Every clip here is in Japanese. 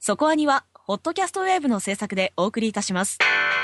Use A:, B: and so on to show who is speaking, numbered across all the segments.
A: そこアニはホットキャストウェーブの制作でお送りいたします。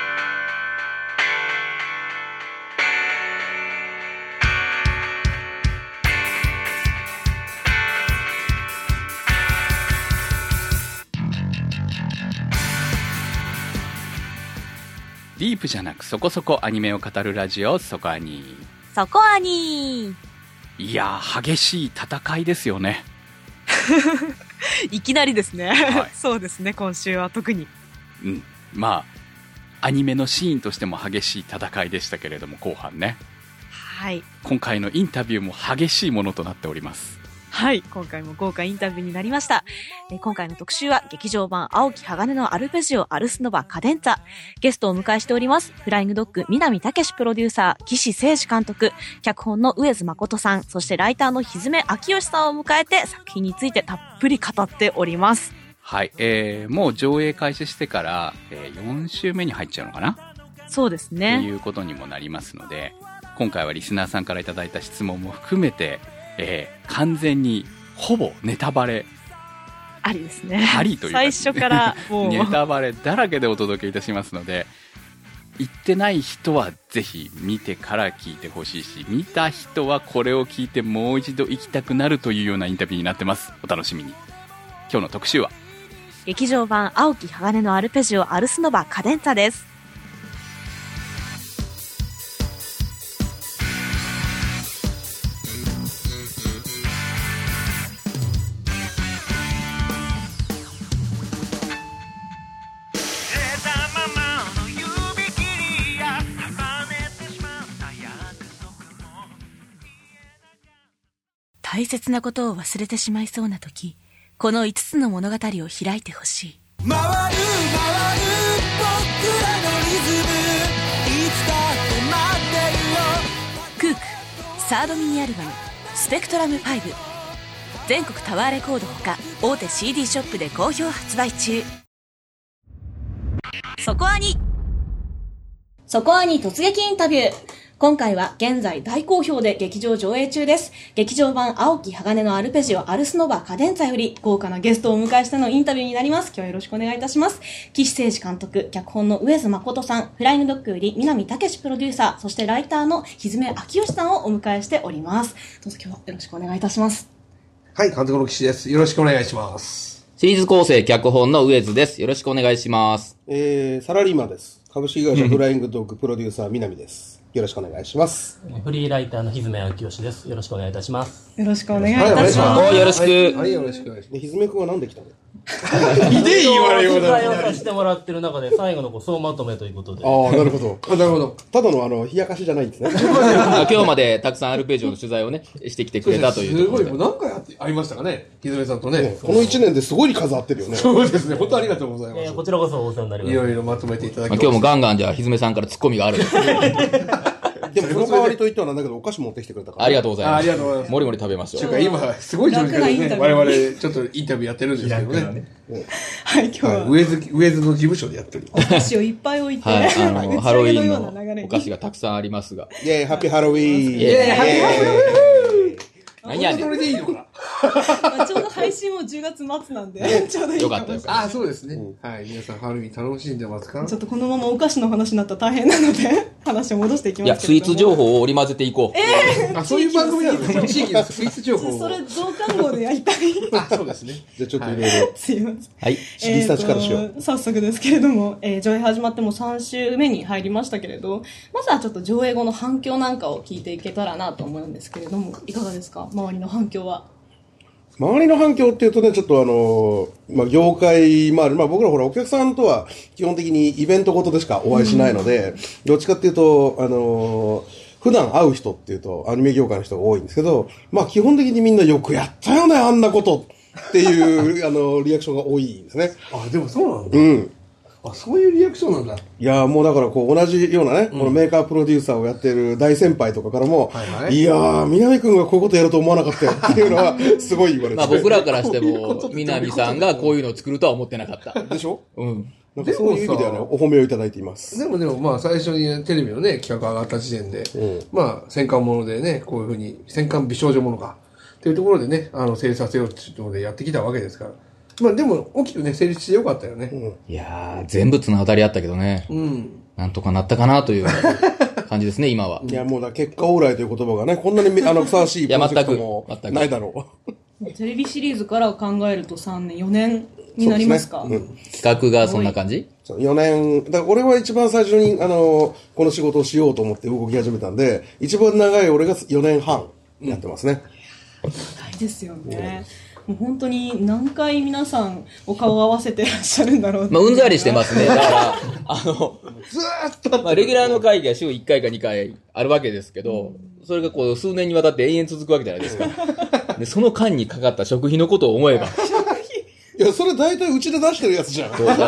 B: ディープじゃなくそこそこアニメを語るラジオ、そこアニ。
A: そこアニ。
B: いやー、激しい戦いですよね。
A: いきなりですね、
B: はい、
A: そうですね、今週は特に。
B: まあアニメのシーンとしても激しい戦いでしたけれども、後半ね。
A: はい。
B: 今回のインタビューも激しいものとなっております。
A: はい、今回も豪華インタビューになりました。今回の特集は劇場版青き鋼のアルペジオアルスノバカデンツァ。ゲストをお迎えしております。フライングドッグ南武プロデューサー、岸誠二監督、脚本の上津誠さん、そしてライターの日詰明義さんを迎えて作品についてたっぷり語っております。
B: はい、もう上映開始してから、4週目に入っちゃうのかな。
A: そうですね。
B: ということにもなりますので、今回はリスナーさんからいただいた質問も含めて、完全にほぼネタバレ
A: ありですね。
B: ありというか、
A: 最初からもう
B: ネタバレだらけでお届けいたしますので、行ってない人はぜひ見てから聞いてほしいし、見た人はこれを聞いてもう一度行きたくなるというようなインタビューになってます。お楽しみに。今日の特集は
A: 劇場版青き鋼のアルペジオアルスノバカデンツァです。大切なことを忘れてしまいそうな時、この5つの物語を開いてほしい。回る回る僕らのリズム、いつだって待ってるよ。クークサードミニアルバムスペクトラム5、全国タワーレコードほか大手 CD ショップで好評発売中。そこアニ突撃インタビュー。今回は現在大好評で劇場上映中です。劇場版青き鋼のアルペジオアルスノバカデンツァより豪華なゲストをお迎えしてのインタビューになります。今日はよろしくお願いいたします。岸誠二監督、脚本の上津誠さん、フライングドッグより南武プロデューサー、そしてライターの日詰明義さんをお迎えしております。どうぞ今日はよろしくお願いいたします。
C: はい、監督の岸です。よろしくお願いします。
D: シリーズ構成脚本の上津です。よろしくお願いします。
C: サラリーマンです。株式会社フライングドッグプロデューサー南です。よろしくお願いします。
E: フリーライターの日詰明義です。よろしくお願いいたします。
A: よろしくお願いいたします。
D: よろしく。
C: はい、よろしくお願いします。日詰君はなんで来たの？
E: ひでえ言われようだ。取材をさせてもらってる中で最後の総まとめということで。
C: ああ、なるほど。なるほど。ただの冷やかしじゃないんですね。
D: 今日までたくさんアルペジオの取材をね、してきてくれたというところで。
C: すごい、もう何回ありましたかね、日詰さんとね。この1年ですごい数合ってるよね。そうですね。本当ありがとうございます。
E: こちらこそお世話になります。
C: いろいろまとめていただきました。
D: 今日もガンガンじゃあ日詰さんからツッコミがある。
C: でもその代わりと言ってはなんだけどお菓子持ってきてくれたから。
D: ありがとうございます。
C: ありがとうございます。
D: もりもり食べましょう。
C: 中華今すごい状況でね、我々ちょっとインタビューやってるんですけどね。
A: はい、今日は
C: 上津の事務所でやってる。
A: お菓子をいっぱい置いて、
D: はい、ハロウィーンのお菓子がたくさんありますが。
C: イェーイ、ハッピーハロウィーン。
D: イェーイ、ハッピーハロウィーン。
C: 何やねん。それでいいのか。
A: ちょうど配信も10月末なんで、ちょうどいい
D: よかったよ。
C: あ、そうですね。はい、皆さんハロウィーン楽しんでますか？
A: ちょっとこのままお菓子の話になったら大変なので、話を戻していきますけれども。
D: いや、スイーツ情報を織り交ぜていこ
C: う。あ、そういう番組なのね。地域のスイーツ情報を。
A: それ増刊号でやりたい。
C: あ、そうですね。じゃあちょっといろいろ。
A: すいません。
D: はい。
C: リサーチからしよう。
A: 早速ですけれども、上映始まっても3週目に入りましたけれど、まずはちょっと上映後の反響なんかを聞いていけたらなと思うんですけれども、いかがですか？周りの反響は。
C: 周りの反響っていうとね、ちょっと業界、僕らほらお客さんとは基本的にイベントごとでしかお会いしないので、どっちかっていうと、普段会う人っていうとアニメ業界の人が多いんですけど、基本的にみんなよくやったよね、あんなことっていう、リアクションが多いですね。あ、でもそうなんだ。うん。あ、そういうリアクションなんだ。いや、もうだから同じようなね、このメーカープロデューサーをやってる大先輩とかからも、いやー、南くんがこういうことやると思わなかったよっていうのは、すごい言われて。
D: 僕らからしても、南さんがこういうのを作るとは思ってなかった。
C: でしょ？
D: うん。
C: なんかそういう意味ではね、お褒めをいただいています。
F: でも最初にテレビのね、企画上がった時点で、戦艦ものでね、こういうふうに、戦艦美少女ものか、っていうところでね、制作せよっていうところでやってきたわけですから。 まあでも、大きくね、成立してよかったよね。
D: いやー、全部綱渡りあったけどね。なんとかなったかなという感じですね、今は。
C: いや、もう結果往来という言葉がね、こんなにふさわしいプロジェクトもないだろう。
A: テレビシリーズから考えると3年、4年になりますか？
D: 企画がそんな感じ
C: ？4年、だから俺は一番最初に、この仕事をしようと思って動き始めたんで、一番長い俺が4年半やってますね。
A: 長いですよね。もう本当に何回皆さんお顔を合わせてらっしゃるんだろう。
D: まあ、うんざりしてますね。だから、
F: ずーっと、
D: まあ、レギュラーの会議が週1回か2回あるわけですけど、それがこう、数年にわたって延々続くわけじゃないですか。で、その間にかかった食費のことを思えば。
C: いや、それ大体うちで出してるやつじゃん。
D: そうだから、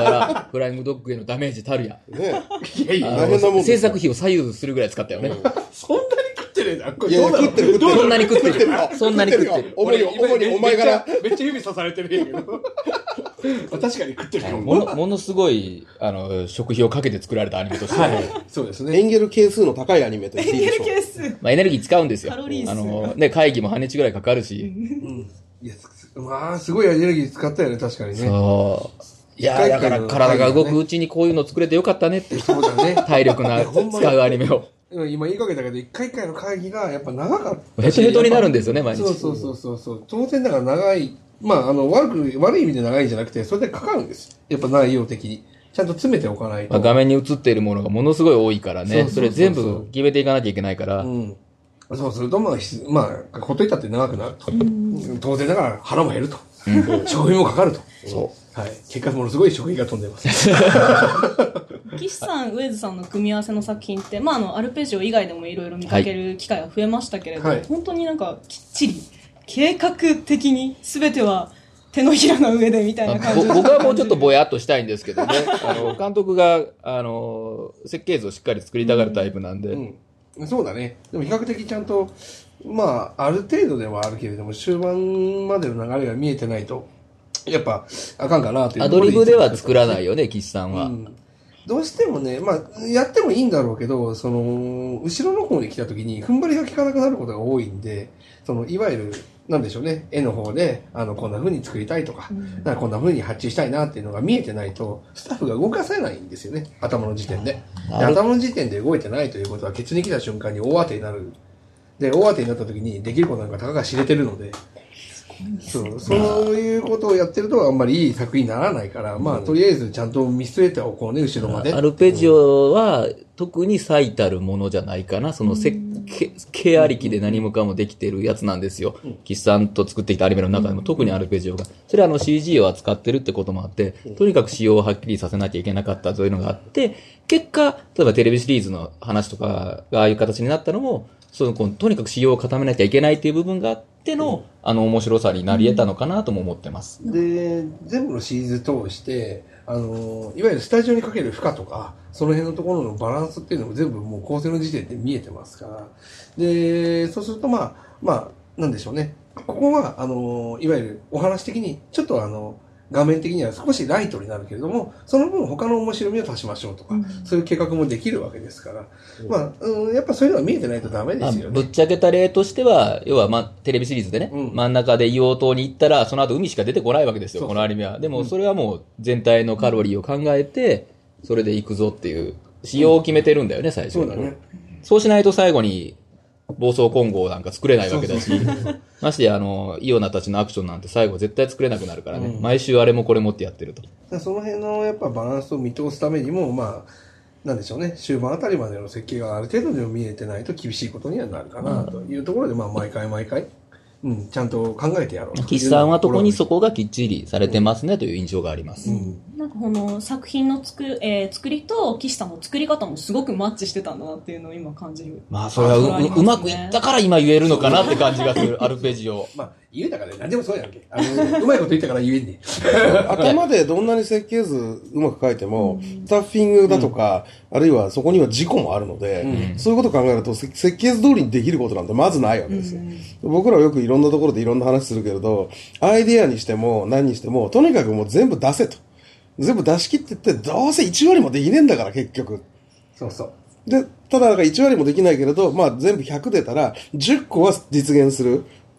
D: フライングドッグへのダメージたるや。
C: ね
F: いやいや、
C: 大変なもん。
D: 制作費を左右するぐらい使ったよね。
F: そんなに食ってるんだ。これ
C: いやいや、食ってる。
D: そんなに食ってる。そんなに食ってる。
C: 主にお前から。
F: めっちゃ指刺されてるんやけど。確かに食ってるよ。
D: ものすごい、食費をかけて作られたアニメとして。
F: はい。そうですね。
C: エンゲル係数の高いアニメと言っていいでしょう。
A: ケース。
D: まあ、エネルギー使うんですよ。
A: カロリー数
D: ね、会議も半日ぐらいかかるし。
F: いや、まあ、すごいエネルギー使ったよね、確かにね。
D: そう。いや、だから体が動くうちにこういうの作れてよかったねって。
F: そうだね。
D: 体力な使うアニメを。
F: 今言いかけたけど、一回一回の会議がやっぱ長かった。
D: ヘトヘトになるんですよね、毎日。
F: そう。当然だから長い、まあ、悪い意味で長いんじゃなくて、それでかかるんです。やっぱ内容的に。ちゃんと詰めておかないと。
D: まあ、画面に映っているものがものすごい多いからね。それ全部決めていかなきゃいけないから。
F: そうすると、まあ、ほっといたって長くなると。当然ながら腹も減ると。食費もかかると。そう。はい。結果ものすごい食費が飛んでます。
A: 岸さん、上津さんの組み合わせの作品って、まあ、アルペジオ以外でもいろいろ見かける機会が増えましたけれど、本当になんかきっちり、計画的に全ては手のひらの上でみたいな感じで。
D: 僕はもうちょっとぼやっとしたいんですけどね。監督が、設計図をしっかり作りたがるタイプなんで。
F: そうだね。でも比較的ちゃんと、まあ、ある程度ではあるけれども、終盤までの流れが見えてないと、やっぱ、あかんかなという。
D: アドリブでは作らないよね、岸さんは。
F: どうしてもね、まあ、やってもいいんだろうけど、後ろの方に来た時に、踏ん張りが効かなくなることが多いんで、いわゆる、なんでしょうね、絵の方で、こんな風に作りたいとか、こんな風に発注したいなっていうのが見えてないと、スタッフが動かせないんですよね、頭の時点で。頭の時点で動いてないということは、ケツに来た瞬間に大当てになる。で、大当てになった時にできることなんかたかが知れてるので、そういうことをやってるとあんまりいい作品にならないから、まあ、とりあえずちゃんと見据えておこうね、後ろまで。
D: アルペジオは特に最たるものじゃないかな。その設計ありきで何もかもできてるやつなんですよ。岸さんと作ってきたアニメの中でも特にアルペジオが。それはCG を扱ってるってこともあって、とにかく仕様をはっきりさせなきゃいけなかったというのがあって、結果、例えばテレビシリーズの話とかがああいう形になったのも、とにかく仕様を固めなきゃいけないっていう部分があっての、面白さになり得たのかなとも思ってます。
F: で、全部のシリーズ通して、いわゆるスタジオにかける負荷とか、その辺のところのバランスっていうのも全部もう構成の時点で見えてますから。で、そうするとまあ、なんでしょうね。ここは、いわゆるお話的に、ちょっと画面的には少しライトになるけれども、その分他の面白みを足しましょうとか、そういう計画もできるわけですから、まあ、やっぱそういうのは見えてないとダメですよね。
D: ぶっちゃけた例としては、要はテレビシリーズでね、真ん中で硫黄島に行ったら、その後海しか出てこないわけですよ、このアニメは。でもそれはもう全体のカロリーを考えて、それで行くぞっていう、仕様を決めてるんだよね、最初に。そうだね。そうしないと最後に、暴走混合なんか作れないわけだし、ましてやイオナたちのアクションなんて最後絶対作れなくなるからね、毎週あれもこれもってやってると。
F: その辺のやっぱバランスを見通すためにも、まあ、なんでしょうね、終盤あたりまでの設計がある程度でも見えてないと厳しいことにはなるかなというところで、まあ、毎回、ちゃんと考えてやろうと。
D: 岸さんは特にそこがきっちりされてますねという印象があります。
A: なんかこの作品の作りと岸さんの作り方もすごくマッチしてたんだなっていうのを今感じる。
D: まあそれはうまくいったから今言えるのかなって感じがする、アルペジオ。
F: まあ言うたからね、何でもそうやんけ。うまいこと言ったから言えんね。
C: 頭でどんなに設計図うまく書いても、スタッフィングだとか、あるいはそこには事故もあるので、そういうことを考えると、設計図通りにできることなんてまずないわけですよ。僕らはよくいろんなところでいろんな話するけれど、アイディアにしても何にしても、とにかくもう全部出せと。全部出し切ってって、どうせ1割もできねえんだから、結局。
F: そうそう。
C: で、ただ1割もできないけれど、まあ全部100出たら、10個は実現する。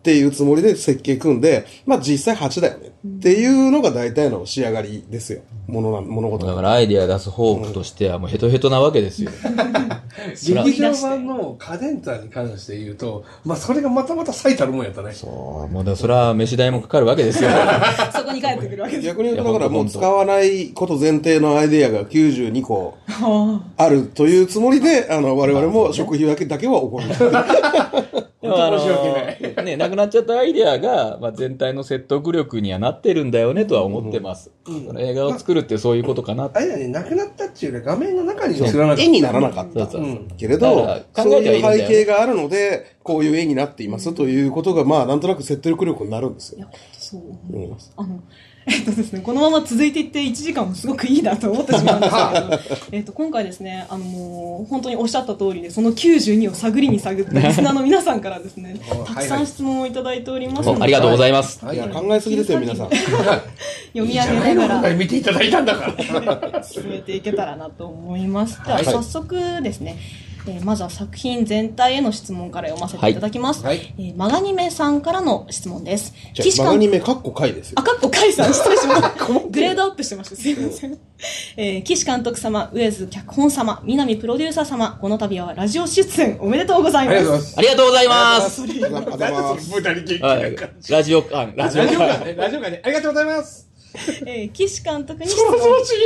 C: っていうつもりで設計組んで、まあ実際8だよねっていうのが大体の仕上がりですよ。物事
D: だからアイディア出す方法としてはもうヘトヘトなわけですよ。
F: 劇場版のカデンツァに関して言うと、まあそれがまた最たるもんやったね。
D: そう、もうだからそれは飯代もかかるわけですよ。
A: そこに帰ってくるわけです。
C: 逆に言うとだからもう使わないこと前提のアイデアが92個あるというつもりで、我々も食費だけは起こる。
D: でもね、なくなっちゃったアイデアが、まあ、全体の説得力にはなってるんだよねとは思ってます。その映画を作るってそういうことかなって。
F: あれだね、なくなったっていうより画面の中に映らなかった。
C: 絵にならなかった。けれど、そういう背景があるので、こういう絵になっていますということが、まあ、なんとなく説得力になるんですよ。
A: いや、そう思います。ですね、このまま続いていって1時間もすごくいいなと思ってしまうんですけど、今回ですね、もう本当におっしゃった通りで、その92を探りに探ったリスナーの皆さんからですね、たくさん質問をいただいておりますので、
D: ありがとうございます。
C: いや、考えすぎですよ、皆さん。
A: 読み上げながら、
F: 見ていただいたんだから。
A: 進めていけたらなと思います。では、早速ですね、まずは作品全体への質問から読ませていただきます。マガニメさんからの質問です。
C: マガニメカッコカイですよ。
A: カッコカイさん、失礼しました。グレードアップしてました。すいません。岸監督様、上津脚本様、南プロデューサー様、この度はラジオ出演おめでとうございます。
D: ありがとうございます。ラジオ感ね。ありが
F: とうございます。
A: 岸監督に質問。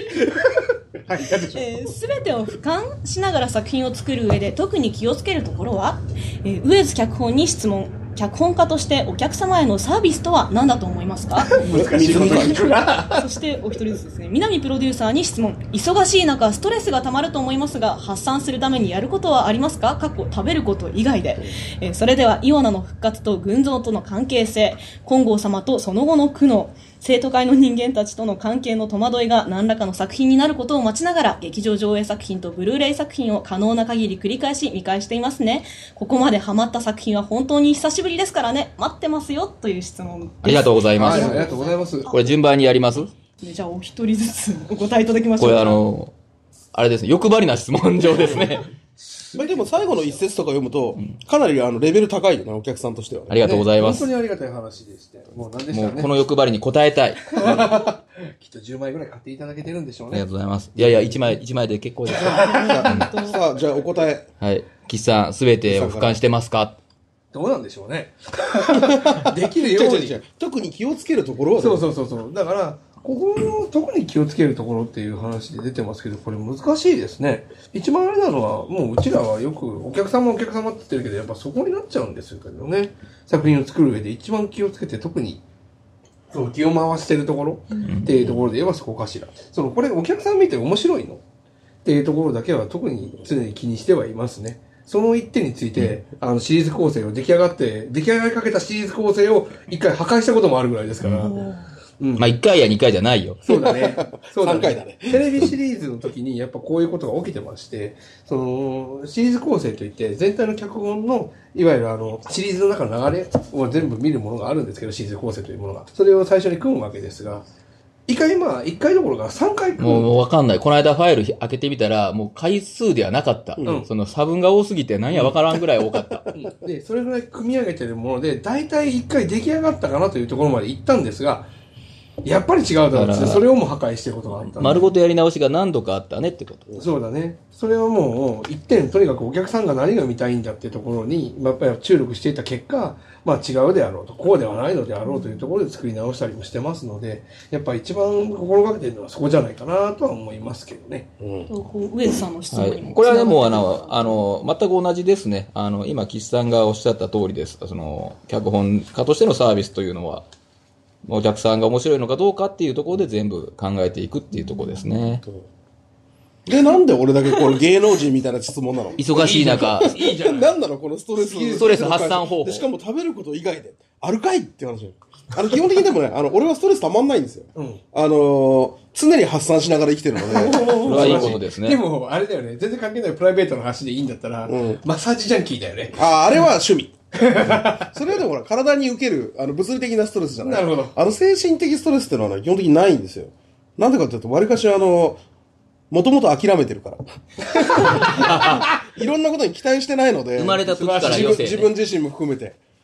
A: すべてを俯瞰しながら作品を作る上で特に気をつけるところは、上津脚本に質問。脚本家としてお客様へのサービスとは何だと思いますか？
F: 難しいこと言うな。
A: そしてお一人ずつですね、南プロデューサーに質問。忙しい中ストレスがたまると思いますが、発散するためにやることはありますか？食べること以外で。それではイオナの復活と群像との関係性、金剛様とその後の苦悩、生徒会の人間たちとの関係の戸惑いが何らかの作品になることを待ちながら、劇場上映作品とブルーレイ作品を可能な限り繰り返し見返していますね。ここまでハマった作品は本当に久しぶりですからね。待ってますよという質問です。
D: ありがとうございます。
F: ありがとうございます。
D: これ順番にやります？
A: じゃあお一人ずつお答えいただきましょう。
D: これあれですね、欲張りな質問状ですね。
C: でも最後の一節とか読むと、かなりレベル高いよね、お客さんとしては。
D: ありがとうございます。
F: 本当にありがたい話でして。もう何でしたね。
D: もうこの欲張りに応えたい。
F: きっと10枚ぐらい買っていただけてるんでしょうね。
D: ありがとうございます。いやいや、1枚で結構です。
C: さあ、じゃあお答え。
D: はい。岸さん、すべてを俯瞰してますか？
F: どうなんでしょうね。できるように。
C: 特に気をつけるところは。
F: そう。だから、ここの特に気をつけるところっていう話で出てますけど、これ難しいですね。一番あれなのは、もううちらはよくお客様って言ってるけど、やっぱそこになっちゃうんですよけどね。作品を作る上で一番気をつけて、特にそう気を回してるところっていうところで言えばそこかしら。これお客さん見て面白いのっていうところだけは特に常に気にしてはいますね。その一点について、シリーズ構成を出来上がりかけたシリーズ構成を一回破壊したこともあるぐらいですから。
D: まあ、1回や2回じゃないよ。
F: そうだね。
C: 3回だね。
F: テレビシリーズの時にやっぱこういうことが起きてまして、シリーズ構成といって全体の脚本の、いわゆるシリーズの中の流れを全部見るものがあるんですけど、シリーズ構成というものが。それを最初に組むわけですが、1回どころか3回組む。
D: もうわかんない。この間ファイル開けてみたら、もう回数ではなかった。その差分が多すぎて何やわからんぐらい多かった。
F: で、それぐらい組み上げてるもので、大体1回出来上がったかなというところまで行ったんですが、やっぱり違うだろうって、それをもう破壊してることがあった。
D: 丸ごとやり直しが何度かあったねってこと。
F: そうだね。それはもう、一点、とにかくお客さんが何が見たいんだっていうところに、やっぱり注力していた結果、まあ違うであろうと、こうではないのであろうというところで作り直したりもしてますので、やっぱり一番心がけているのはそこじゃないかなとは思いますけどね。
A: 上津さんの質問にも、
D: これはでも、全く同じですね。今、岸さんがおっしゃった通りです。脚本家としてのサービスというのは、お客さんが面白いのかどうかっていうところで全部考えていくっていうところですね。
C: で、なんで俺だけこれ芸能人みたいな質問なの？
D: 忙しい中。
F: いいじゃん。
C: なんなのこのストレス
D: 発散方法。
C: でしかも食べること以外で、あるかいって話よ。基本的にでもね、俺はストレスたまんないんですよ。常に発散しながら生きてるので。
D: それはいいことですね。
F: でも、あれだよね。全然関係ないプライベートの話でいいんだったら、マッサージジャンキーだよね。
C: あれは趣味。それはでもほら、体に受ける、物理的なストレスじゃない。
F: なるほど。
C: 精神的ストレスっていうのは、ね、基本的にないんですよ。なんでかっていうと、割かしもともと諦めてるから。いろんなことに期待してないので。
D: 生まれた時から余生、ね、
C: 自分自身も含めて。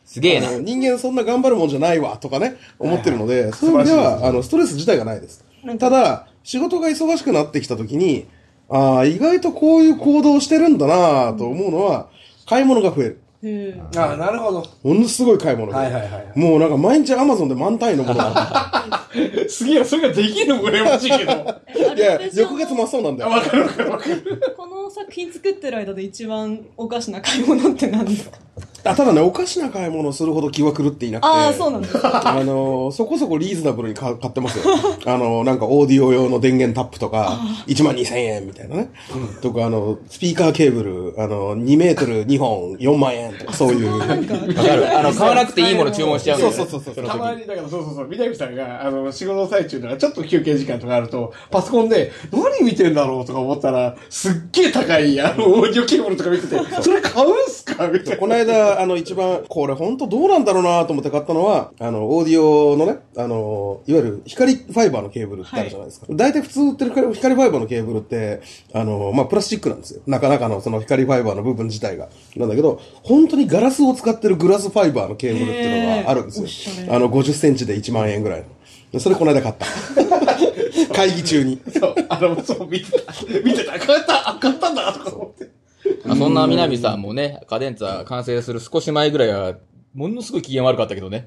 D: すげえな。
C: 人間そんな頑張るもんじゃないわとかね、思ってるので、そういう意味では、ストレス自体がないです。ただ、仕事が忙しくなってきたときに、意外とこういう行動をしてるんだなと思うのは、買い物が増える。
F: なるほど。
C: ものすごい買い物が。もうなんか毎日アマゾンで満単位のものが。
F: すげえ、それができるの羨ましいけど。
C: いや、翌月もそうなんだよ。
F: わかるわかるわかる。
A: この作品作ってる間で一番おかしな買い物って何ですか？
C: ただね、おかしな買い物をするほど気は狂っていなくて。
A: そうなんです
C: そこそこリーズナブルに買ってますよ。なんかオーディオ用の電源タップとか、12,000円みたいなね。とか、スピーカーケーブル、2メートル2本4万円とか、そういう。わかる。
D: 買わなくていいもの注文しちゃうんだよ。
F: そう。たまに、だからそう。南さんが、仕事の最中とか、ちょっと休憩時間とかあると、パソコンで、何見てんだろうとか思ったら、すっげえ高い、オーディオケーブルとか見てて、それ買うんすかみたいな。
C: この間、一番、これ本当どうなんだろうなと思って買ったのは、オーディオのね、いわゆる光ファイバーのケーブルってあるじゃないですか。大体普通売ってる光ファイバーのケーブルって、プラスチックなんですよ。中のその光ファイバーの部分自体が。なんだけど、本当にガラスを使ってるグラスファイバーのケーブルっていうのがあるんですよ。50センチで1万円ぐらいの。それこの間買った。会議中に。
F: そう、見てた。買ったんだとか思って。
D: そんな南さんもね、カデンツァ完成する少し前ぐらいは、ものすごい機嫌悪かったけどね。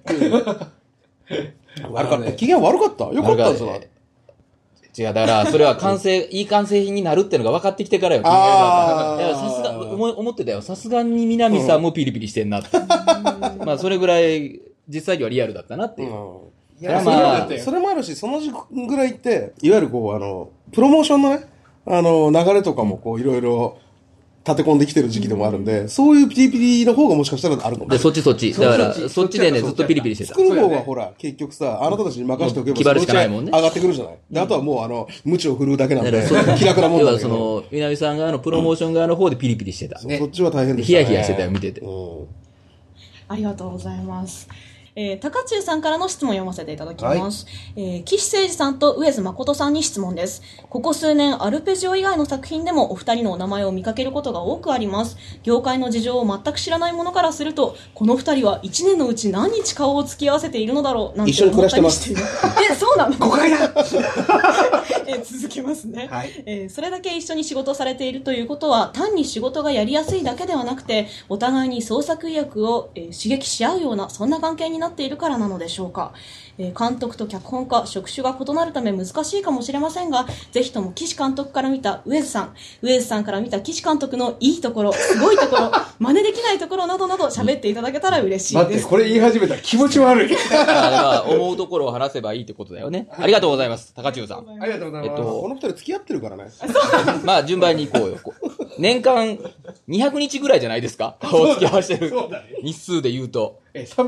C: 悪かった。機嫌悪かったよかったんですよ。
D: 違う、だから、それはいい完成品になるっていうのが分かってきてからよ、機嫌悪かった。さすが、思ってたよ。さすがに南さんもピリピリしてんなって。まあ、それぐらい、実際にはリアルだったなっていう。
C: いや、それもあるし、そのぐらいって、いわゆるこう、プロモーションのね、流れとかもこう、いろいろ、立て込んできてる時期でもあるんで、そういうピリピリの方がもしかしたらあるのかも。
D: で、そっち。だから、そっちでね、ずっとピリピリしてた。
C: 作る方がほら、結局さ、あなたたちに任せておけば、
D: 気張るしかないもんね。
C: 上がってくるじゃない。で、あとはもう、鞭を振るうだけなんで、気楽なもんだけど。
D: 南さん側のプロモーション側の方でピリピリしてた。
C: そっちは大変でした。
D: ヒヤヒヤしてたよ、見てて。
A: ありがとうございます。高中さんからの質問を読ませていただきます。岸誠二さんと上津誠さんに質問です。ここ数年、アルペジオ以外の作品でもお二人のお名前を見かけることが多くあります。業界の事情を全く知らない者からすると、この二人は一年のうち何日顔を付き合わせているのだろうなんて
C: 一緒に暮らしてます。
A: そうなの？
F: 誤解だ
A: 続きますね。それだけ一緒に仕事されているということは、単に仕事がやりやすいだけではなくて、お互いに創作意欲を、刺激し合うような、そんな関係になっているからなのでしょうか。監督と脚本家、職種が異なるため難しいかもしれませんが、ぜひとも岸監督から見た上津さんから見た岸監督のいいところ、すごいところ、真似できないところなどなど喋っていただけたら嬉しいです。
F: 待って、これ言い始めたら気持ち悪い。
D: 思うところを話せばいいってことだよね。ありがとうございます、高中さん。
F: ありがとうございます。
C: この二人付き合ってるからね。
D: まあ、順番に行こうよ。年間200日ぐらいじゃないですか？お付き合わせてる。日数で言うと。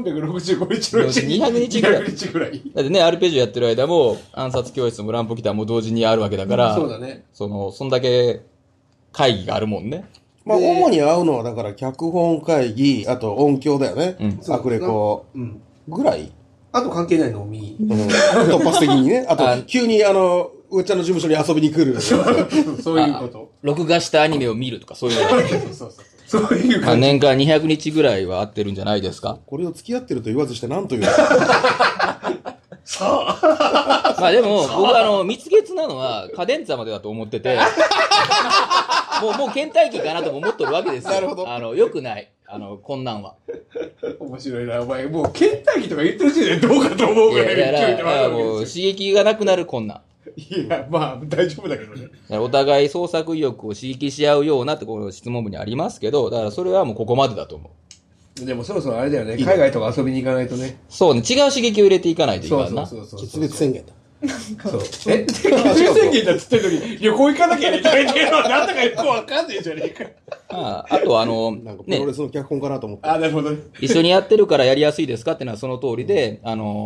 F: 365日のうちに
D: 200日ぐらい。だってね、アルペジオやってる間も、暗殺教室も乱歩来たも同時にあるわけだから、
F: そうだね。
D: そんだけ会議があるもんね。
C: まあ、主に会うのは、だから、脚本会議、あと音響だよね。アクレコぐらい。
F: あと関係ないのを見。
C: 突発的にね。あと、急にうっちゃんの事務所に遊びに来る。
F: そういうこと。
D: 録画したアニメを見るとか、そういうの。
F: そういう感じ。
D: 年間200日ぐらいは会ってるんじゃないですか？
C: これを付き合ってると言わずして何という
F: さあ。
D: まあでも、僕蜜月なのは、カデンツァまでだと思ってて、もう倦怠期かなとも思っとるわけですよ。
C: なるほど。
D: よくない。こんなんは。
F: 面白いな、お前。もう倦怠期とか言ってる時点でどうかと思うぐらいの勢いではあるわけですよ。
D: もう刺激がなくなるこんなん。
F: いや、まあ、大丈夫だけどね。
D: お互い創作意欲を刺激し合うようなってこの質問文にありますけど、だからそれはもうここまでだと思
F: う。でもそろそろあれだよね、海外とか遊びに行かないとね。
D: そうね、違う刺激を入れていかないといけないな。
C: 決別宣言だ。
F: そう。決別宣言だっつってんのに、旅行行かなきゃいけないっていうのはなんだかよくわかんねえじゃねえか。
D: あと
C: なんかプロレスの脚本かなと思って。
F: なるほどね。
D: 一緒にやってるからやりやすいですかってのはその通りで、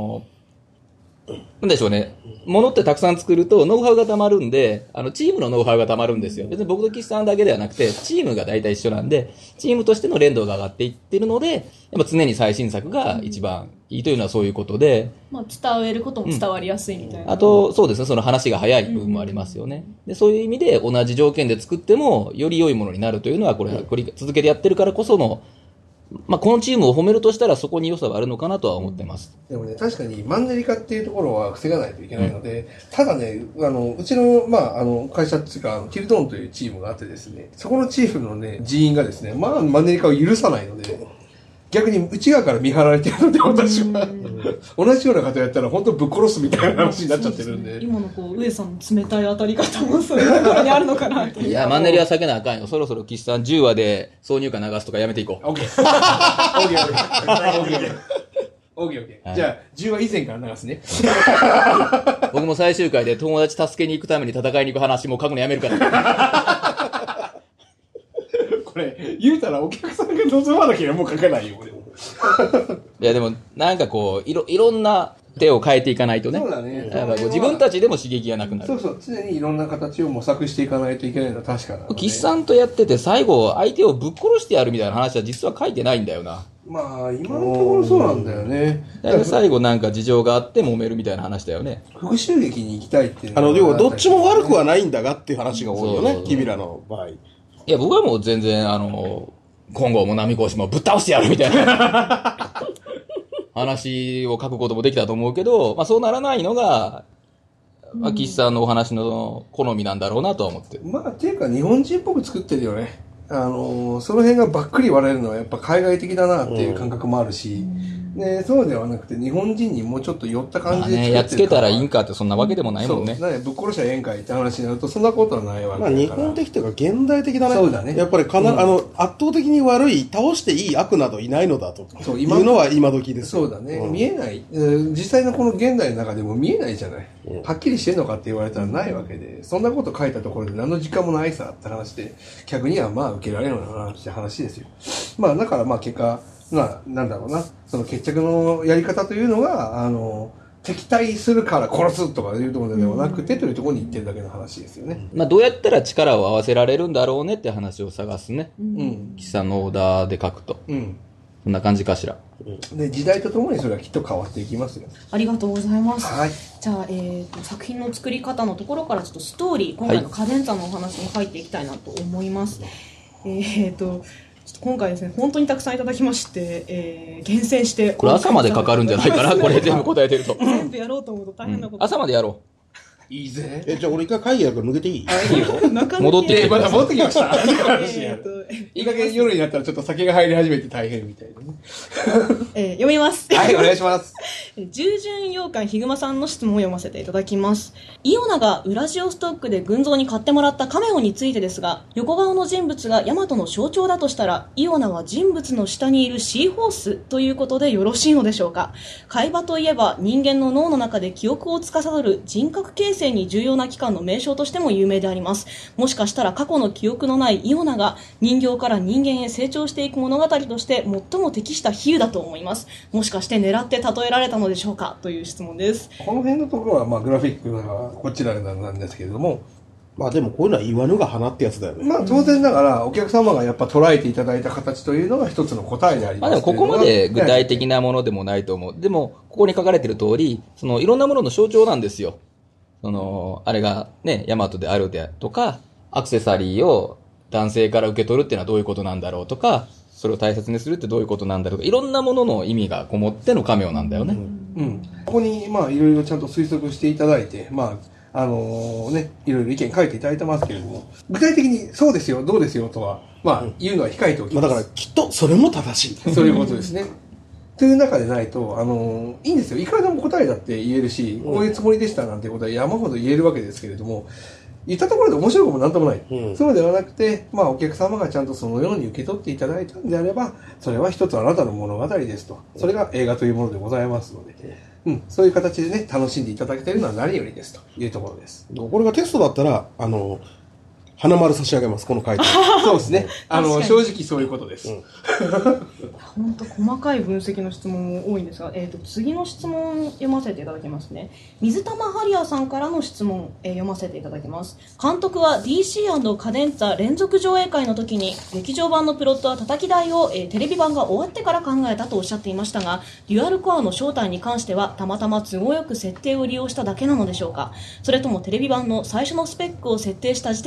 D: なんでしょうね。ものってたくさん作るとノウハウが溜まるんで、チームのノウハウが溜まるんですよ。別に僕と岸さんだけではなくて、チームが大体一緒なんで、チームとしての連動が上がっていってるので、やっぱ常に最新作が一番いいというのはそういうことで。
A: まあ、伝えることも伝わりやすいみたいな。
D: あと、そうですね、その話が早い部分もありますよね。で、そういう意味で同じ条件で作っても、より良いものになるというのは、これ続けてやってるからこその、 まあ、このチームを褒めるとしたらそこに良さはあるのかなとは思ってます。
F: でもね、確かにマンネリ化っていうところは防がないといけないので、ただね、うちの、会社っていうか、キルドーンというチームがあってですね、そこのチームのね、人員がですね、マンネリ化を許さないので、逆に内側から見張られてるので、私は。同じような方やったら本当ぶっ殺すみたいな話になっちゃってるんで。
A: 今の上さんの冷たい当たり方もそういうところにあるのかなと。
D: いや、マンネリは避けなあかんよ。そろそろ岸さん10話で挿入歌流すとかやめていこう。
F: オッケー。オッケー、オッケー。オッケー、オッケー。じゃあ、10話以前から流すね。
D: 僕も最終回で友達助けに行くために戦いに行く話もう書くのやめるから。
F: これ、言うたらお客さんが望まなければもう書かないよ、俺も。
D: いや、でも、なんかこう、いろんな手を変えていかないとね。
F: そうだね。
D: やっぱこう自分たちでも刺激がなくなる。
F: そうそう、常にいろんな形を模索していかないといけないのは確かなので。
D: 岸さんとやってて最後、相手をぶっ殺してやるみたいな話は実は書いてないんだよな。
F: まあ、今のところそうなんだよね。
D: だから最後なんか事情があって揉めるみたいな話だよね。
F: 復讐劇に行きたいっていうのは。
C: 要はどっちも悪くはないんだがっていう話が多いよね、
D: そう
C: 君らの場合。
D: いや、僕はもう全然、今後も波越しもぶっ倒してやるみたいな話を書くこともできたと思うけど、まあそうならないのが、まあ、岸さんのお話の好みなんだろうなとは思ってる。
F: まあ、っていうか日本人っぽく作ってるよね。その辺がばっくり割れるのはやっぱ海外的だなっていう感覚もあるし、でそうではなくて日本人にもうちょっと寄った感じで作ってるから、
D: やっつけたらいいんかってそんなわけでもないもんね。
F: そう、ぶっ殺しゃええんかいって話になるとそんなことはないわけだから。
C: まあ日本的というか現代的だね。
F: そうだね。
C: やっぱり圧倒的に悪い、倒していい悪などいないのだというのは今時ですよ。
F: そうだね。見えない、実際のこの現代の中でも見えないじゃない。はっきりしてんのかって言われたらないわけで、そんなこと書いたところで何の時間もないさって話で、客にはまあ受けられるような話ですよ。まあだからまあ結果、なんだろうな、その決着のやり方というのが、敵対するから殺すとかいうところではなくて、というところに行ってるだけの話ですよね。
D: まあどうやったら力を合わせられるんだろうねって話を探すね。岸さんのオーダーで書くと。そんな感じかしら。
F: で、時代とともにそれはきっと変わっていきますよ。
A: ありがとうございます。
F: はい。
A: じゃあ、作品の作り方のところからちょっとストーリー、今回のカデンツァのお話に入っていきたいなと思います。今回ですね、本当にたくさんいただきまして、厳選して。
D: これ朝までかかるんじゃないかな、これ全部答えてると。
A: 全部やろうと思うと大変なこと。
D: 朝までやろう。
F: いいぜ。
C: じゃあ俺一回会議やるから抜けていい？
F: いいよ。
D: 戻ってきて。
F: まだ戻ってきました。いい加減夜になったらちょっと酒が入り始めて大変みたいなね。
A: 読みます。
F: はい、お願いします。
A: 従順洋館ヒグマさんの質問を読ませていただきます。イオナがウラジオストックで群像に買ってもらったカメオについてですが、横顔の人物がヤマトの象徴だとしたら、イオナは人物の下にいるシーホースということでよろしいのでしょうか。海馬といえば人間の脳の中で記憶を司る人格形成に重要な器官の名称としても有名であります。もしかしたら過去の記憶のないイオナが人形から人間へ成長していく物語として最も適した比喩だと思います。もしかして狙って例えられたのでしょうかという質問です。
F: この辺のところはまあグラフィックなこちらなんですけれども、
C: まあでもこういうのは言わぬが花ってやつだよね。
F: まあ当然ながらお客様がやっぱ捉えていただいた形というのが一つの答えであります。
D: まあでもここまで具体的なものでもないと思う。でもここに書かれてる通り、いろんなものの象徴なんですよ。あれがね、ヤマトであるでとか、アクセサリーを男性から受け取るっていうのはどういうことなんだろうとか、それを大切にするってどういうことなんだろうとか、いろんなものの意味がこもってのカメオなんだよね。
F: ここにまあいろいろちゃんと推測していただいて、まあいろいろ意見書いていただいてますけれども、具体的にそうですよ、どうですよとは、まあ言うのは控えておきます。
C: だからきっとそれも正しい。
F: そういうことですね。という中でないと、いいんですよ。いくらでも答えだって言えるし、こういうつもりでしたなんてことは山ほど言えるわけですけれども、言ったところで面白くもなんともない。そうではなくて、まあお客様がちゃんとそのように受け取っていただいたんであれば、それは一つあなたの物語ですと。それが映画というものでございますので、そういう形でね、楽しんでいただけているのは何よりですというところです。
C: これがテストだったら、花丸差し上げます、この回答。
F: そうですね。正直そういうことです。
A: 本当細かい分析の質問も多いんですが、次の質問読ませていただきますね。水玉ハリアさんからの質問、読ませていただきます。監督は DC& カデンツァ連続上映会の時に劇場版のプロットは叩き台を、テレビ版が終わってから考えたとおっしゃっていましたが、デュアルコアの正体に関してはたまたま都合よく設定を利用しただけなのでしょうか。それともテレビ版の最初のスペックを設定した時点であ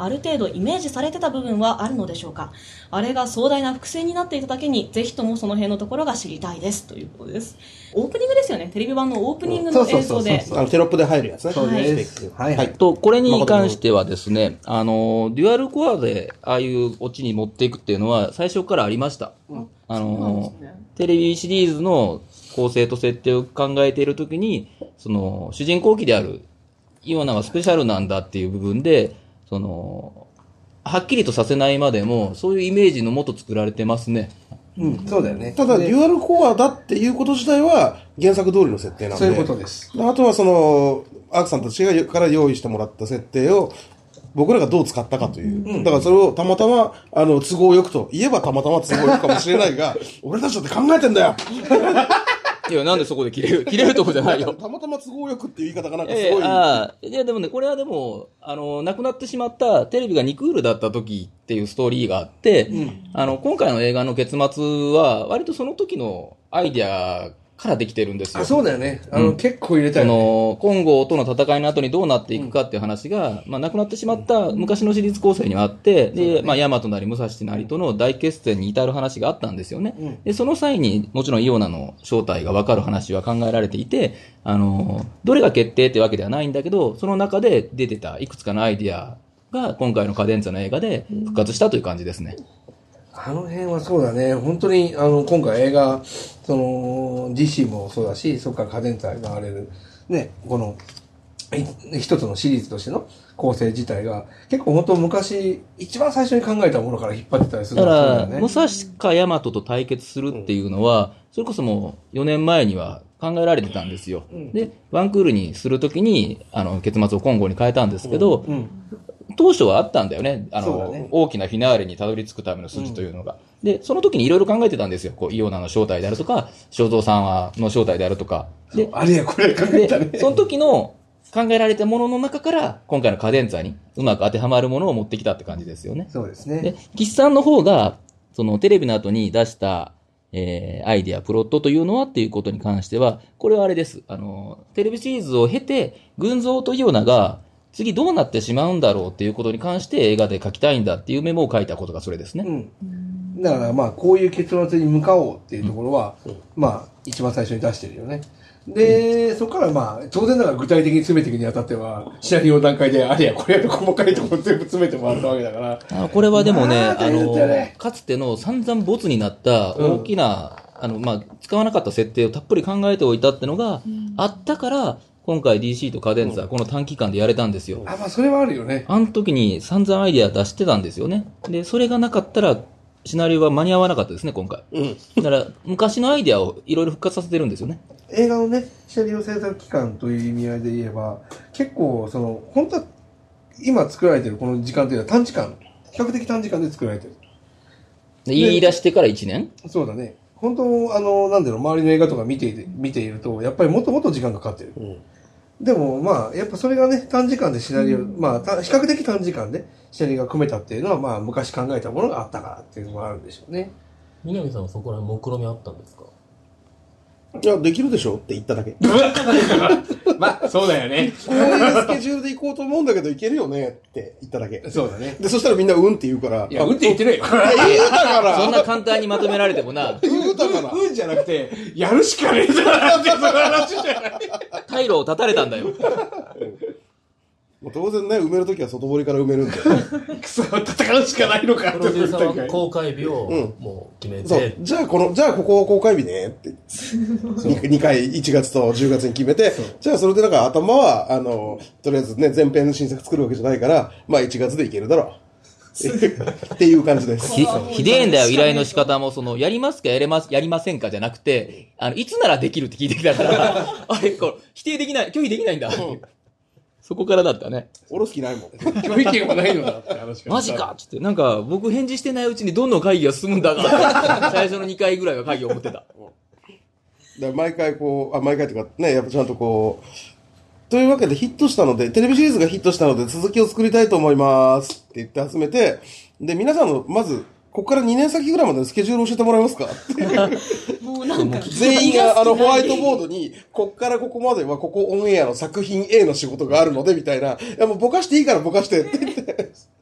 A: る程度イメージされてた部分はあるのでしょうか。あれが壮大な伏線になっていただけに、ぜひともその辺のところが知りたいですということです。オープニングですよね。テレビ版のオープニングの映像で。
C: テロップで入るやつね。
F: そうです。はいはい。
D: と、これに関してはですね、デュアルコアでああいうオチに持っていくっていうのは最初からありました。テレビシリーズの構成と設定を考えているときに、主人公機であるイオナはスペシャルなんだっていう部分で、はっきりとさせないまでも、そういうイメージのもと作られてますね。
F: うん、そうだよね。
C: ただ、デュアルコアだっていうこと自体は原作通りの設定なんで。
F: そういうことです。
C: あとはアークさんたちから用意してもらった設定を、僕らがどう使ったかという。だからそれをたまたま、都合よくと言えばたまたま都合よくかもしれないが、俺たちだって考えてんだよ
D: いや、なんでそこで切れるとこじゃないよ。
C: たまたま都合よくっていう言い方がなんかすごい。
D: いや、でもね、これはでも、亡くなってしまったテレビが2クールだった時っていうストーリーがあって、今回の映画の結末は、割とその時のアイディアからできてるんですよ。
F: あ、そうだよね。結構入れたよね。
D: 今後との戦いの後にどうなっていくかっていう話が、亡くなってしまった昔のシリーズ構成にはあって、で、ヤマトなり武蔵なりとの大決戦に至る話があったんですよね。で、その際にもちろんイオナの正体がわかる話は考えられていて、どれが決定ってわけではないんだけど、その中で出てたいくつかのアイディアが今回のカデンツァの映画で復活したという感じですね。
F: あの辺はそうだね。本当に、今回映画、DC もそうだし、そこから家電隊があれる、ね、この、一つのシリーズとしての構成自体が、結構本当昔、一番最初に考えたものから引っ張ってたりする
D: だから、
F: ね。
D: 武蔵かヤマトと対決するっていうのは、それこそもう4年前には考えられてたんですよ。で、ワンクールにするときに、結末を今後に変えたんですけど、当初はあったんだよね。大きなフィナーレにたどり着くための筋というのが。で、その時にいろいろ考えてたんですよ。イオナの正体であるとか、正蔵さんの正体であるとか。で、
F: あれやこれ考えたね。
D: その時の考えられたものの中から、今回のカデンツァにうまく当てはまるものを持ってきたって感じですよね。
F: そうですね。
D: で、岸さんの方が、テレビの後に出した、アイディア、プロットというのはっていうことに関しては、これはあれです。テレビシリーズを経て、群像とイオナが、次どうなってしまうんだろうっていうことに関して映画で書きたいんだっていうメモを書いたことがそれですね。
F: だからまあこういう結末に向かおうっていうところは、まあ一番最初に出してるよね。で、そこからまあ当然ながら具体的に詰めていくにあたっては、シナリオ段階であれやこれやと細かいところ全部詰めてもらったわけだから。
D: これはでもね、かつての散々ボツになった大きな、使わなかった設定をたっぷり考えておいたってのがあったから、今回 DC とカデンツァ、この短期間でやれたんですよ。
F: まあそれはあるよね。
D: あの時に散々アイデア出してたんですよね。で、それがなかったら、シナリオは間に合わなかったですね、今回。だから、昔のアイデアをいろいろ復活させてるんですよね。
F: 映画のね、シナリオ制作期間という意味合いで言えば、結構、本当は、今作られてるこの時間というのは短時間、比較的短時間で作られてる。
D: 言い出してから1年？
F: そうだね。本当、なんだろう、周りの映画とか見ていると、やっぱりもっともっと時間がかかってる。でも、まあ、やっぱそれがね、短時間でシナリオ、まあ、比較的短時間でシナリオが組めたっていうのは、まあ、昔考えたものがあったからっていうのもあるんでしょうね。
E: 南さんはそこら辺目論みあったんですか？
C: いや、できるでしょって言っただけ。
F: まあ、そうだよね。
C: こういうスケジュールで行こうと思うんだけど、いけるよねって言っただけ。
F: そうだね。
C: で、そしたらみんなうんって言うから。
F: いや、うんって言ってないよ。
C: 言うたから。
D: そんな簡単にまとめられてもな。
C: 言うたから。
F: うんじゃなくて、やるしかねえじゃんって、その話じゃない。
D: 退路を断たれたんだよ。
C: 当然ね、埋めるときは外堀から埋めるんで。
F: くそ、戦うしかないのかって
E: プロデューサーは公開日をもう決めて。
C: そう。じゃあここ公開日ねって。2回、1月と10月に決めて、じゃあそれでなんか頭は、とりあえずね、前編の新作作るわけじゃないから、まあ1月でいけるだろう。っていう感じです。
D: ひでえんだよ、依頼の仕方も、やりますかやりませんかじゃなくて、いつならできるって聞いてきたから、あれ、否定できない、拒否できないんだ。そこからだったね。
C: おろす気ないもん。
F: 拒否権はないのだって話
D: マジかっつって、なんか、僕返事してないうちにどんどん会議が進むんだが、最初の2回ぐらいは会議を持ってた。
C: 毎回毎回というかね、やっぱちゃんとというわけでヒットしたので、テレビシリーズがヒットしたので続きを作りたいと思いますって言って始めて、で、皆さんの、まず、ここから2年先ぐらいまでのスケジュールを教えてもらえますか
A: もうなんか
C: 全員がホワイトボードに、こっからここまではここオンエアの作品 A の仕事があるので、みたいな。いやもうぼかしていいからぼかしてって言って。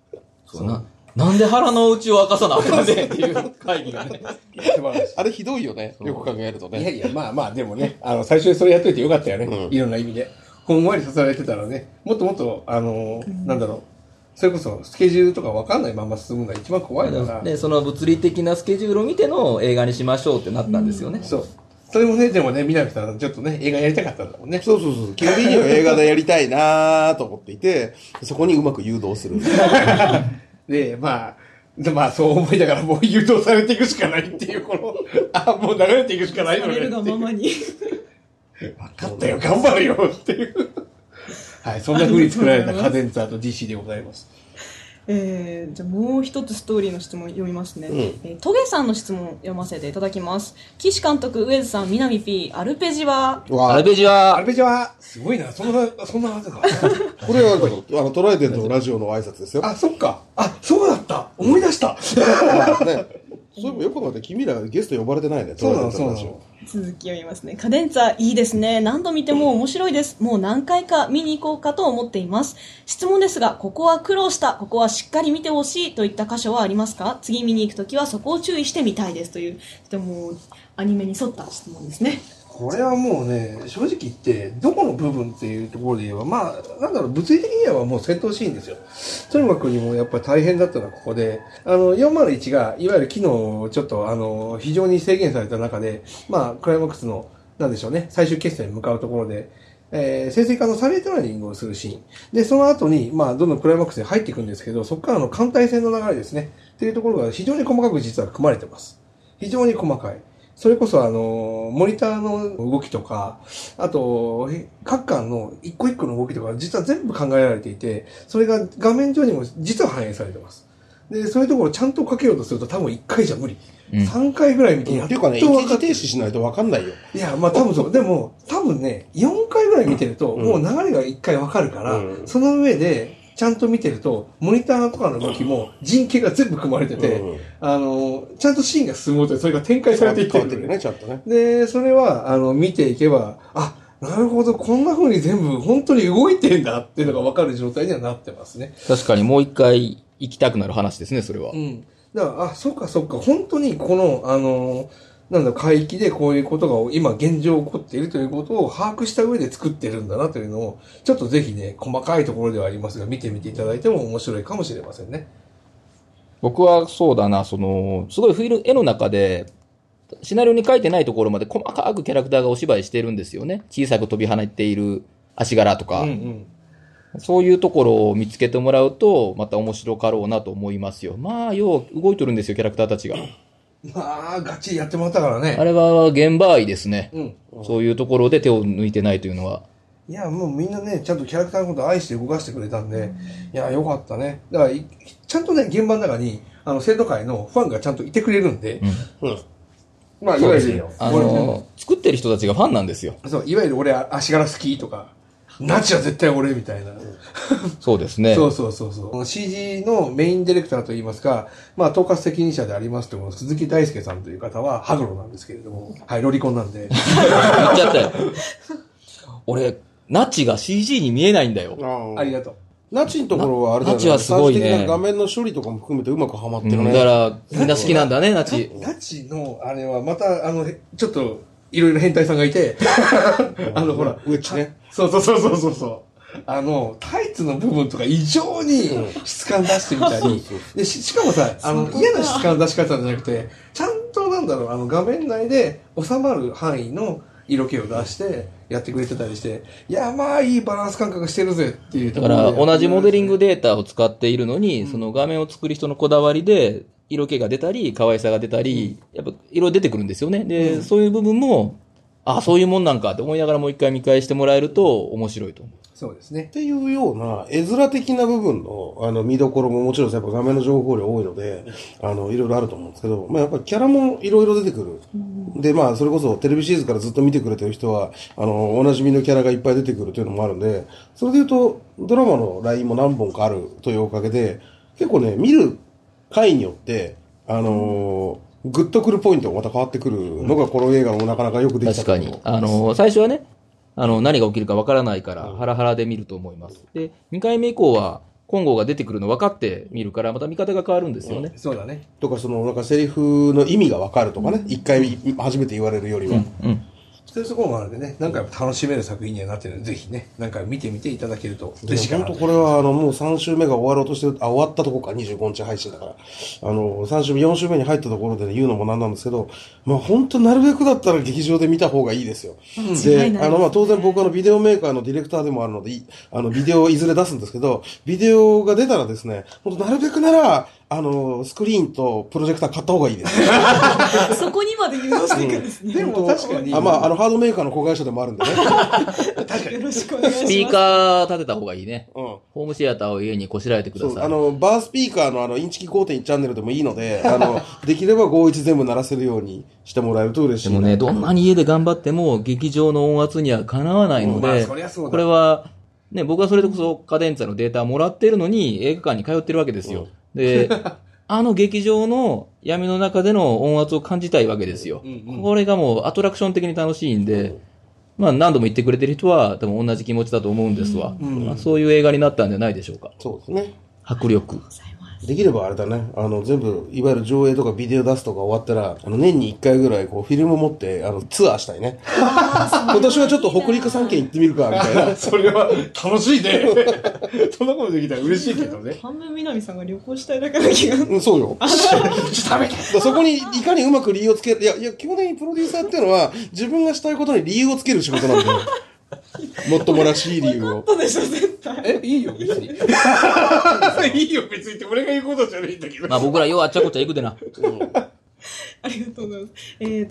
D: そうなんで腹の内を明かさなあかんねんっていう会議がね。
F: 素晴らしい。
C: あれひどいよね。よく考えるとね。
F: いやいや、まあまあ、でもね、最初にそれやっといてよかったよね。
C: うん
F: いろんな意味で。ほんわりさせられてたらね、もっともっと、なんだろう、それこそスケジュールとか分かんないまま進むのが一番怖いから。
D: で、その物理的なスケジュールを見ての映画にしましょうってなったんですよね。
F: そう。それもね、でもね、南さんちょっとね、映画やりたかったんだもんね。
C: そうそうそう。基本的には映画でやりたいなと思っていて、そこにうまく誘導する。
F: で、まあ、そう思いながらもう誘導されていくしかないっていう、もう流れていくしかないのね。
A: されるがままに。
F: 分かったよ、頑張るよっていう。はい、そんな風に作られたカデンツァーと DC でございます。
A: じゃあもう一つストーリーの質問読みますね。トゲさんの質問読ませていただきます。岸監督、上津さん、南 P、アルペジは
D: アルペジは、
F: アルペジは、すごいな、そんなはずか。
C: これはトライデントのラジオの挨拶ですよ。
F: あ、そっか。あ、そうだった。思い出した。
C: ね。そういえばよく考えて君らゲスト呼ばれてないね。
F: そうなの、
C: トライデントのラジオ。
A: 続き読みますね。カデンツァいいですね。何度見ても面白いです。もう何回か見に行こうかと思っています。質問ですが、ここは苦労した、ここはしっかり見てほしいといった箇所はありますか？次見に行くときはそこを注意してみたいですという、とてもアニメに沿った質問ですね。
F: これはもうね、正直言って、どこの部分っていうところで言えば、まあ、なんだろう、物理的にはもう戦闘シーンですよ。とにかくにもやっぱり大変だったのはここで、401が、いわゆる機能をちょっと、非常に制限された中で、まあ、クライマックスの、なんでしょうね、最終決戦に向かうところで、潜水艦のサリートライニングをするシーン。で、その後に、まあ、どんどんクライマックスに入っていくんですけど、そこからの艦隊戦の流れですね。っていうところが非常に細かく実は組まれてます。非常に細かい。それこそモニターの動きとか、あと、各艦の一個一個の動きとか、実は全部考えられていて、それが画面上にも実は反映されてます。で、そういうところをちゃんとかけようとすると多分1回じゃ無理。3回ぐらい見てやっと分かって。
C: っていうかね、一時停止しないと分かんないよ。
F: いや、まあ多分そう。でも、多分ね、4回ぐらい見てると、もう流れが1回分かるから、その上で、ちゃんと見てると、モニターとかの動きも人形が全部組まれてて、ちゃんとシーンが進もうとそれが展開されていってる。
C: ね、ちゃんとね。
F: で、それは、見ていけば、あ、なるほど、こんな風に全部本当に動いてんだっていうのが分かる状態にはなってますね。
D: 確かにもう一回行きたくなる話ですね、それは。
F: だから、あ、そっかそっか、本当にこの、海域でこういうことが今現状起こっているということを把握した上で作ってるんだなというのを、ちょっとぜひね、細かいところではありますが、見てみていただいても面白いかもしれませんね。
D: 僕はそうだな、すごい絵の中で、シナリオに書いてないところまで細かくキャラクターがお芝居してるんですよね。小さく飛び跳ねている足柄とか。そういうところを見つけてもらうと、また面白かろうなと思いますよ。まあ、よう動いとるんですよ、キャラクターたちが。
F: まあ、ガッチリやってもらったからね。
D: あれは現場愛ですね。そういうところで手を抜いてないというのは。
F: いや、もうみんなね、ちゃんとキャラクターのことを愛して動かしてくれたんで、いや、よかったね。だから、ちゃんとね、現場の中に、生徒会のファンがちゃんといてくれるんで、まあ、いわゆる、
D: 作ってる人たちがファンなんですよ。
F: そう、いわゆる俺、足柄好きとか、ナチは絶対俺みたいな。
D: そうですね。
F: そう。CG のメインディレクターといいますか、まあ、統括責任者でありますとも、鈴木大輔さんという方は、ハグロなんですけれども、はい、ロリコンなんで。
D: 言っちゃったよ。俺、ナチが CG に見えないんだよ。
F: ありがとう。
C: ナチのところはあれだよね。
D: ナチはすごいね。
C: 最終的な画面の処理とかも含めてうまくはまってるね。
D: だから、みんな好きなんだね、ナチ。
F: ナチの、あれは、また、ちょっと、いろいろ変態さんがいて、ほら、
C: ウエッチね。
F: そう。タイツの部分とか異常に質感出してみたり、で、しかもさ、嫌な質感出し方じゃなくて、ちゃんと画面内で収まる範囲の色気を出してやってくれてたりして、いや、まあいいバランス感覚してるぜっていうところで。
D: だから、同じモデリングデータを使っているのに、その画面を作る人のこだわりで、色気が出たり、可愛さが出たり、やっぱ色出てくるんですよね。で、そういう部分も、あ、そういうもんなんかって思いながらもう一回見返してもらえると面白いと思う。
F: そうですね。
C: っていうような絵面的な部分の見どころももちろんやっぱ画面の情報量多いのでいろいろあると思うんですけど、まあやっぱりキャラもいろいろ出てくる。でまあそれこそテレビシリーズからずっと見てくれてる人はおなじみのキャラがいっぱい出てくるというのもあるんで、それで言うとドラマのラインも何本かあるというおかげで結構ね見る回によってグッとくるポイントがまた変わってくるのがこの映画もなかなかよくできたと思う。
D: 確かに。最初はね、何が起きるかわからないから、ハラハラで見ると思います。で、2回目以降は、 金剛が出てくるの分かって見るから、また見方が変わるんですよね。
F: そうだね。
C: とか、なんかセリフの意味がわかるとかね。一回初めて言われるよりは。
F: そういうところがあるんでね、何回も楽しめる作品にはなってるので、ぜひね、何回も見てみていただけると嬉しいかな。
C: 本当これは、もう3週目が終わろうとしてる、終わったとこか、25日配信だから。3週目、4週目に入ったところで、ね、言うのもなんなんですけど、まあ本当なるべくだったら劇場で見た方がいいですよ。で、まあ当然僕ビデオメーカーのディレクターでもあるので、ビデオをいずれ出すんですけど、ビデオが出たらですね、本当なるべくなら、スクリーンとプロジェクター買った方がいいです。
A: そこにまで誘導していくんですね。
F: でも確かに。
C: まあ、ハードメーカーの子会社でもあるんでね。
A: 確かに。よろしくお願いします。
D: スピーカー立てた方がいいね。
C: ホ
D: ームシアターを家にこしらえてください。
C: バースピーカーのインチキ 5.1 チャンネルでもいいので、できれば51全部鳴らせるようにしてもらえると嬉しい。
D: でもね、どんなに家で頑張っても、劇場の音圧にはかなわないので、これは、ね、僕はそれこそカデンツァのデータをもらっているのに映画館に通ってるわけですよ。で、劇場の闇の中での音圧を感じたいわけですよ。これがもうアトラクション的に楽しいんで、まあ何度も言ってくれてる人は多分同じ気持ちだと思うんですわ。まあ、そういう映画になったんじゃないでしょうか。
C: そうですね。
D: 迫力。
C: できればあれだね、全部、いわゆる上映とかビデオ出すとか終わったら、年に1回ぐらい、フィルム持って、ツアーしたいね。今年はちょっと北陸3県行ってみるか、みたいな。
F: それは楽しいね。そんなことできたら嬉しいけどね。
A: 半分南さんが旅行したいだけの気が。
C: そうよ。そこにいかにうまく理由をつける。いや、基本的にプロデューサーっていうのは、自分がしたいことに理由をつける仕事なんだよ。もっともらしい理由を。
A: そうでしょ、絶対。
F: いいよ、別に。いいよ、別にって俺が言うことじゃないんだけど。
D: まあ僕らようあっちゃこっちゃ行くでな。
A: ありがとうございます。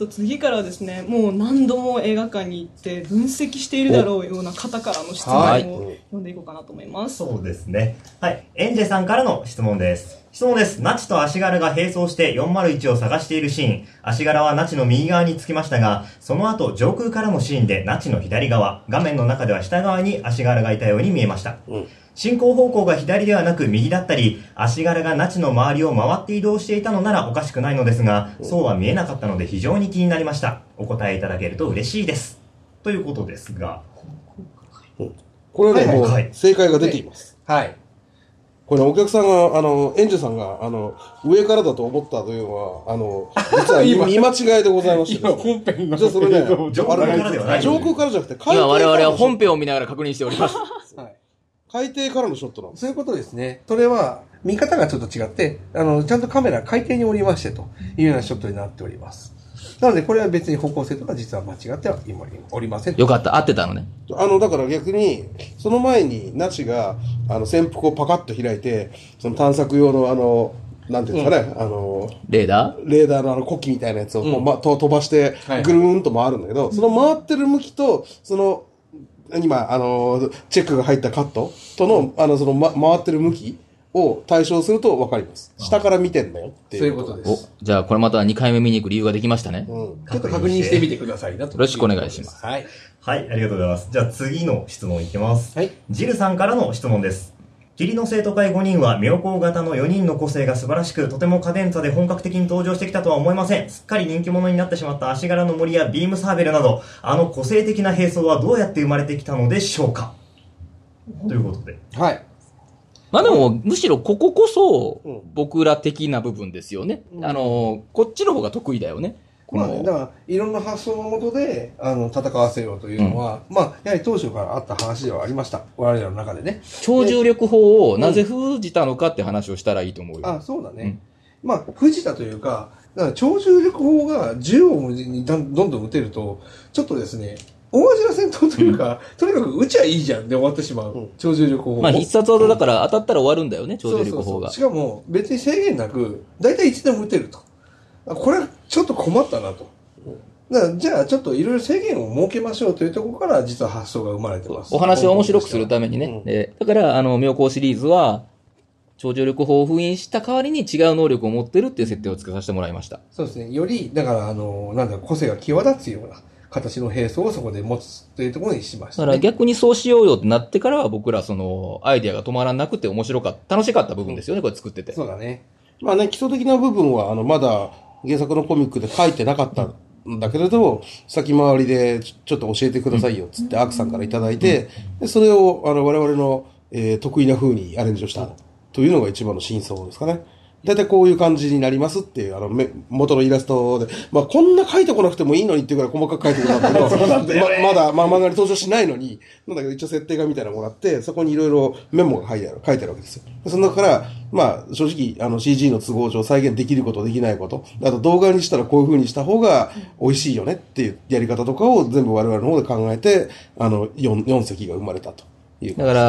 A: 次からはですね、もう何度も映画館に行って分析しているだろうような方からの質問を読んでいこうかなと思います。
G: そうですね。はい。エンジェさんからの質問です。質問です。ナチと足柄が並走して401を探しているシーン。足柄はナチの右側につきましたが、その後上空からのシーンでナチの左側、画面の中では下側に足柄がいたように見えました。進行方向が左ではなく右だったり、足柄がナチの周りを回って移動していたのならおかしくないのですが、そうは見えなかったので非常に気になりました。お答えいただけると嬉しいです。ということですが。
C: これはね、もう正解が出ています。
F: はい。
C: これお客さんが、エンジェさんが、上からだと思ったというのは、実は見間違いでございまして、
F: 今本編の。
C: じゃあそれね、
G: 上空からではない。
C: 上空からじゃなくて、
D: 今我々は本編を見ながら確認しております。
F: はい。
C: 海底からのショットなんです。
F: そういうことですね。それは、見方がちょっと違って、ちゃんとカメラ海底におりましてというようなショットになっております。なので、これは別に方向性とか実は間違ってはおりません。
D: よかった、合ってたのね。
C: だから逆に、その前に、ナチが、潜伏をパカッと開いて、その探索用のなんていうんですかね、
D: レーダ
C: ーの国旗みたいなやつを飛ばして、ぐるーんと回るんだけど、その回ってる向きと、今、チェックが入ったカットとの、回ってる向きを対象すると分かります。下から見てんだよっていうことです。
D: じゃあこれまた2回目見に行く理由ができましたね。
F: ちょっと確認してみてくださいなと。
D: よろしくお願いします。
G: はい。はい、ありがとうございます。じゃあ次の質問いきます。
F: はい。
G: ジルさんからの質問です。霧の生徒会5人は妙高型の4人の個性が素晴らしく、とてもカデンツァで本格的に登場してきたとは思いません。すっかり人気者になってしまった足柄の森やビームサーベルなど、個性的な並走はどうやって生まれてきたのでしょうか、ということで。
F: はい。
D: まあでも、むしろこここそ、僕ら的な部分ですよね。こっちの方が得意だよね。
F: だから、いろんな発想のもとで、戦わせようというのは、やはり当初からあった話ではありました。我々の中でね。
D: 超重力砲をなぜ封じたのかって話をしたらいいと思うよ。
F: そうだね。封じたというか、だから超重力砲が銃をにどんどん撃てると、ちょっとですね、大味な戦闘というか、とにかく撃ちゃいいじゃんで終わってしまう。超重力砲。
D: 必殺技だから当たったら終わるんだよね、超重力砲が。
F: しかも、別に制限なく、だいたいいつでも撃てると。これはちょっと困ったなと。じゃあちょっといろいろ制限を設けましょうというところから実は発想が生まれてます。
D: お話を面白くするためにね。だから、妙高シリーズは、超重力砲を封印した代わりに違う能力を持ってるっていう設定をつけさせてもらいました。
F: そうですね。より、だから個性が際立つような形の並走をそこで持つというところにしました、ね。
D: だから逆にそうしようよってなってからは僕らアイデアが止まらなくて楽しかった部分ですよね、これ作ってて。
F: そうだね。
C: 基礎的な部分はまだ原作のコミックで書いてなかった。だけれど、先回りでちょっと教えてくださいよ、つってアークさんからいただいて、でそれを我々の得意な風にアレンジをしたというのが一番の真相ですかね。だいたいこういう感じになりますっていう、元のイラストで、まあ、こんな書いてこなくてもいいのにっていうぐらい細かく書いてくれたんだけど、まだ、漫画に登場しないのに、なんだけど一応設定画みたいなのもらって、そこにいろいろメモが書いてあるわけですよ。その中から、まあ、正直、CG の都合上再現できること、できないこと、あと動画にしたらこういう風にした方が美味しいよねっていうやり方とかを全部我々の方で考えて、4隻が生まれたと。
D: だから、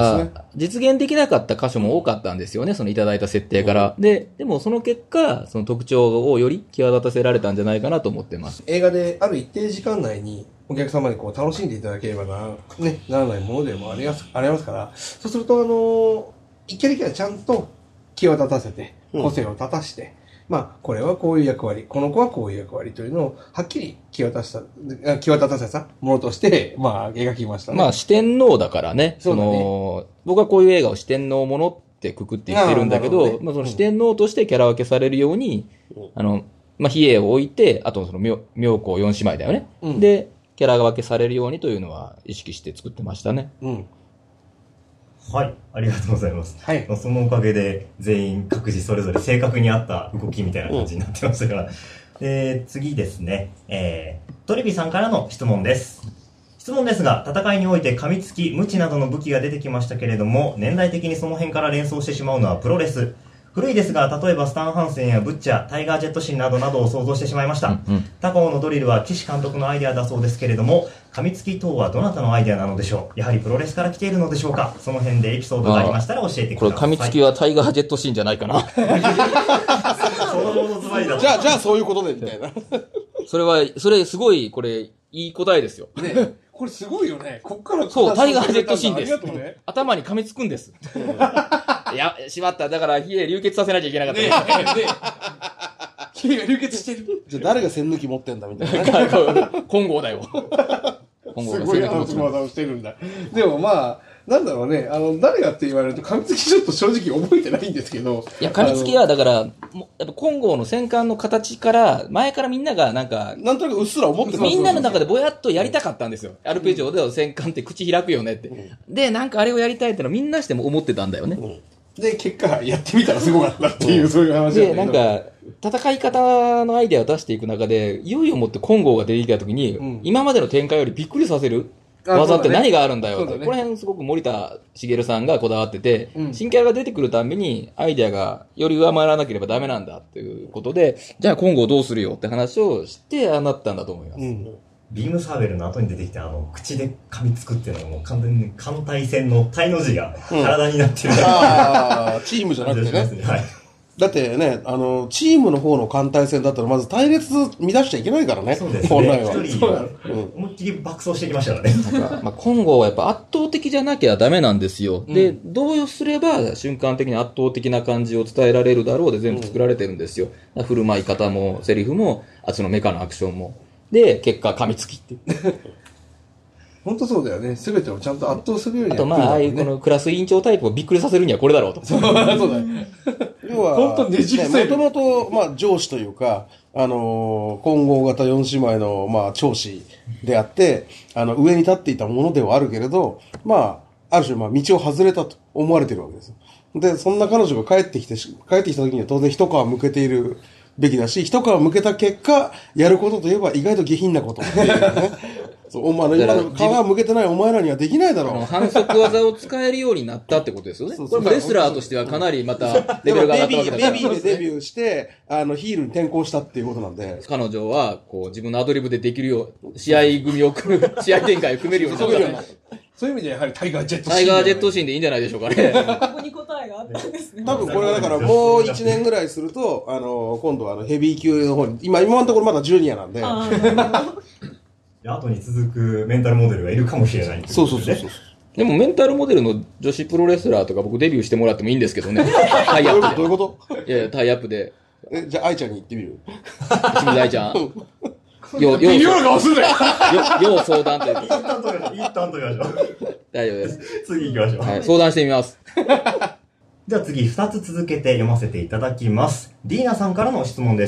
D: 実現できなかった箇所も多かったんですよね、そのいただいた設定から。でもその結果、その特徴をより際立たせられたんじゃないかなと思ってます。
F: 映画である一定時間内にお客様にこう楽しんでいただければならないものでもありますから、そうすると一キャラ一キャラちゃんと際立たせて、個性を立たして、まあ、これはこういう役割、この子はこういう役割というのを、はっきり際立たせたものとして、まあ、描きましたね。
D: まあ、四天王だからね。
F: そうだね。
D: 僕はこういう映画を四天王ものってくくって言ってるんだけど、まあ、その四天王としてキャラ分けされるように、まあ、比叡を置いて、あとその妙高四姉妹だよね。で、キャラ分けされるようにというのは意識して作ってましたね。
G: はい、ありがとうございます。
F: はい。
G: そのおかげで全員各自それぞれ正確に合った動きみたいな感じになってましたから。次ですね、トリビさんからの質問です。質問ですが、戦いにおいて噛みつき、無知などの武器が出てきましたけれども、年代的にその辺から連想してしまうのはプロレス。古いですが、例えばスタン・ハンセンやブッチャー、タイガー・ジェットシンなどなどを想像してしまいました。高尾のドリルは岸監督のアイデアだそうですけれども、噛みつき等はどなたのアイデアなのでしょう。やはりプロレスから来ているのでしょうか。その辺でエピソードがありましたら教えてください。
D: これ噛みつきはタイガー・ジェットシンじゃないかな。
G: そのものズバリだ。
C: じゃあそういうことで、みたいな。
D: それすごい、これ、いい答えですよ。
F: ね。これすごいよね。こっから
D: そう、タイガー・ジェットシンです。
F: ありがとうね。
D: 頭に噛みつくんです。いや、しまった。だから、冷え流血させなきゃいけなかった。
F: 冷えが流血してる。
C: じゃあ誰が栓抜き持ってんだみたいな。
D: 金剛だよ。
F: すごい話技をしてるんだ。でもまあ、なんだろうね、誰がって言われると、噛みつきちょっと正直覚えてないんですけど。
D: いや、噛みつきは、だから、やっぱ金剛の戦艦の形から、前からみんながなんか、
C: なんとなくうっすら思ってます。
D: みんなの中でぼやっとやりたかったんですよ。アルペジオで戦艦って口開くよねって。で、なんかあれをやりたいってのはみんなしても思ってたんだよね。
F: で、結果、やってみたらすごかったっていう、そういう話
D: で、なんか、戦い方のアイデアを出していく中で、いよいよもって金剛が出てきたときに、今までの展開よりびっくりさせる技って何があるんだよって。この辺すごく森田茂さんがこだわってて、新キャラが出てくるたびにアイデアがより上回らなければダメなんだっていうことで、じゃあ金剛どうするよって話をして、ああなったんだと思います。
G: ビームサーベルの後に出てきた口で噛みつくっていうのがもう完全に艦隊戦の隊の字が体になってる、
C: チームじゃなくてね。
G: はい。
C: だってね、チームの方の艦隊戦だったらまず隊列乱しちゃいけないからね。
G: そうですね。
C: 本来は。
G: 一人、思いっきり爆走してきましたからね。
D: まあ、金剛はやっぱ圧倒的じゃなきゃダメなんですよ。で、どうすれば瞬間的に圧倒的な感じを伝えられるだろうで全部作られてるんですよ。振る舞い方も、セリフも、あっちのメカのアクションも。で、結果、噛みつきっていう。
F: 本当そうだよね。すべてをちゃんと圧倒するように
D: あと、まあ、ああいうこのクラス委員長タイプをびっくりさせるにはこれだろうと。
F: そうだね。
C: 要は、
F: 本当ねじ伏せる。
C: もともと、まあ、上司というか、混合型4姉妹の、まあ、長子であって、上に立っていたものではあるけれど、まあ、ある種、まあ、道を外れたと思われているわけです。で、そんな彼女が帰ってきた時には当然一皮向けているべきだし、一皮向けた結果、やることといえば意外と下品なことっていうね。そう、今の皮向けてないお前らにはできないだろう。
D: 反則技を使えるようになったってことですよね。これもレスラーとしてはかなりまたレベルが上がったわけだから。
C: ベビーでデビューして、ヒールに転向したっていうことなんで。
D: 彼女は、こう、自分のアドリブでできるよう、試合展開を組めるようになった。
F: そういう意味でやはりタイガージェットシーン。
D: タイガージェットシーンでいいんじゃないでしょうかね。
A: ここに答えがあったんですね。
C: 多分これはだからもう1年ぐらいすると、今度はヘビー級の方に、今のところまだジュニアなんで。
G: 後に続くメンタルモデルがいるかもしれない、ね。
C: そう。
D: でもメンタルモデルの女子プロレスラーとか僕デビューしてもらってもいいんですけどね。タイアップで。
C: どういうこと？
D: いや、タイアップで。
C: じゃあ愛ちゃんに言ってみる？
D: 清水愛ちゃん。
F: 微妙な顔するね。
D: 要相談という。
G: 一旦取りましょう。
D: 大丈夫です。
G: 次行きましょう。
D: はい、相談してみます。
G: じゃあ次2つ続けて読ませていただきます。ディーナさんからの質問です。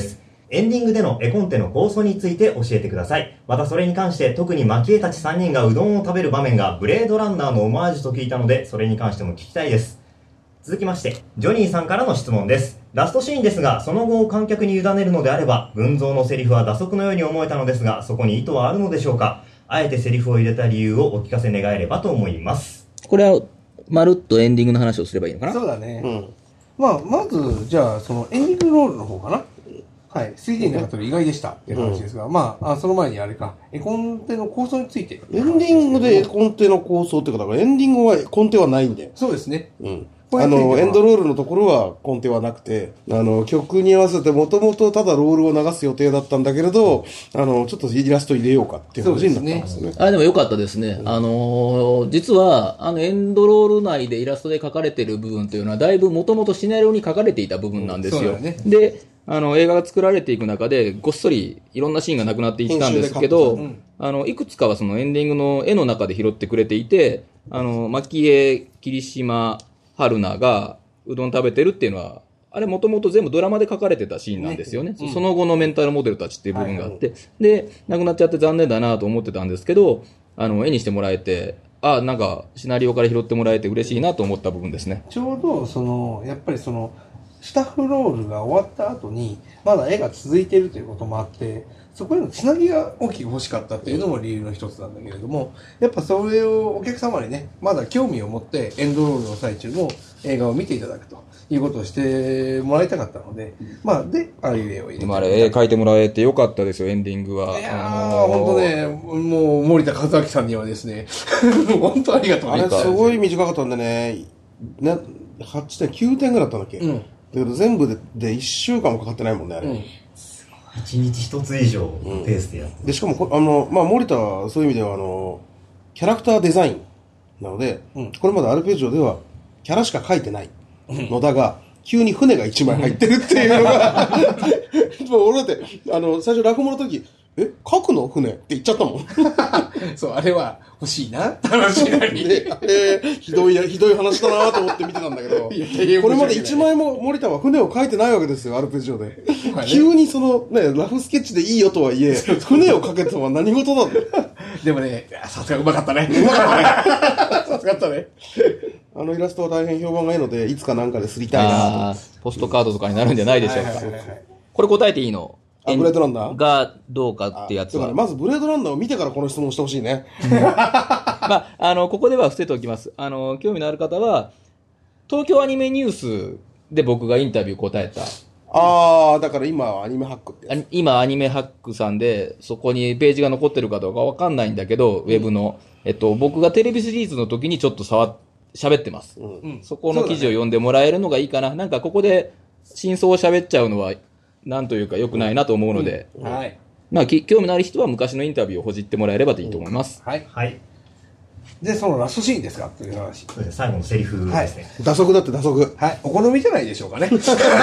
G: エンディングでの絵コンテの構想について教えてください。またそれに関して特に蒔絵たち3人がうどんを食べる場面がブレードランナーのオマージュと聞いたので、それに関しても聞きたいです。続きまして、ジョニーさんからの質問です。ラストシーンですが、その後を観客に委ねるのであれば、群像のセリフは打足のように思えたのですが、そこに意図はあるのでしょうか？あえてセリフを入れた理由をお聞かせ願えればと思います。
D: これは、まるっとエンディングの話をすればいいのかな？
F: そうだね。まず、じゃあ、そのエンディングロールの方かな。はい。3D の中で意外でしたっていう話ですが、その前にあれか、絵コンテの構想について。
C: エンディングで絵コンテの構想っていうか、だからエンディングはコンテはないんだよ。
F: そうですね。
C: エンドロールのところはコンテはなくて、曲に合わせてもともとただロールを流す予定だったんだけれど、ちょっとイラスト入れようかっていう話になったんですね。
D: でもよかったですね。実は、エンドロール内でイラストで描かれてる部分というのは、だいぶもともとシナリオに書かれていた部分なんですよ。で、映画が作られていく中で、ごっそりいろんなシーンがなくなっていったんですけど、いくつかはそのエンディングの絵の中で拾ってくれていて、蒔絵、霧島、春菜がうどん食べてるっていうのは、あれもともと全部ドラマで書かれてたシーンなんですよね。その後のメンタルモデルたちっていう部分があって、で、亡くなっちゃって残念だなと思ってたんですけど、絵にしてもらえて、なんかシナリオから拾ってもらえて嬉しいなと思った部分ですね。
F: ちょうど、やっぱりスタッフロールが終わった後に、まだ絵が続いているということもあって、そこへのつなぎが大きく欲しかったっていうのも理由の一つなんだけれども、やっぱそれをお客様にね、まだ興味を持ってエンドロールの最中の映画を見ていただくということをしてもらいたかったので、で、ああいう絵を入れて。
D: でも絵描いてもらえてよかったですよ、エンディングは。
F: いやー、ほんとね、もう森田和明さんにはですね、本当ありがとうね。
C: あれすごい短かったんでね、8点、9点ぐらいだったんだっけ？だけど全部で1週間もかかってないもんね、あれ。
G: 1日1つ以上ペースでやって、
C: で、しかも森田はそういう意味では、キャラクターデザインなので、これまでアルペジオではキャラしか描いてないのだが、急に船が1枚入ってるっていうのが、もう俺だって、最初落語の時、書くの船って言っちゃったもん。
F: そう、あれは欲しいなって話になり。
C: ひどい話だなと思って見てたんだけど、これまで1枚も森田は船を書いてないわけですよ、アルペジオで。急にラフスケッチでいいよとはいえ、船を書けとは何事だろ
F: でもね、さすがうまかったね。うまかったね。さすがだったね。
C: イラストは大変評判がいいので、いつかなんかですりたいなと。
D: ポストカードとかになるんじゃないでしょうか。これ答えていいの？
C: ブレードランナー
D: がどうかってやつは。
C: まずブレードランナーを見てからこの質問してほしいね。
D: ここでは伏せておきます。興味のある方は、東京アニメニュースで僕がインタビュー答えた。
C: だから今はアニメハックって。
D: 今アニメハックさんで、そこにページが残ってるかどうかわかんないんだけど、ウェブの。僕がテレビシリーズの時にちょっと喋ってます。そこの記事を読んでもらえるのがいいかな。なんかここで真相を喋っちゃうのは、なんというか良くないなと思うので、興味のある人は昔のインタビューをほじってもらえればといいと思います。
G: はい。
F: で、そのラストシーンですかという話。
G: そうです。最後のセリフですね。
C: 打足だって打足。
F: はい。お好みじゃないでしょうかね。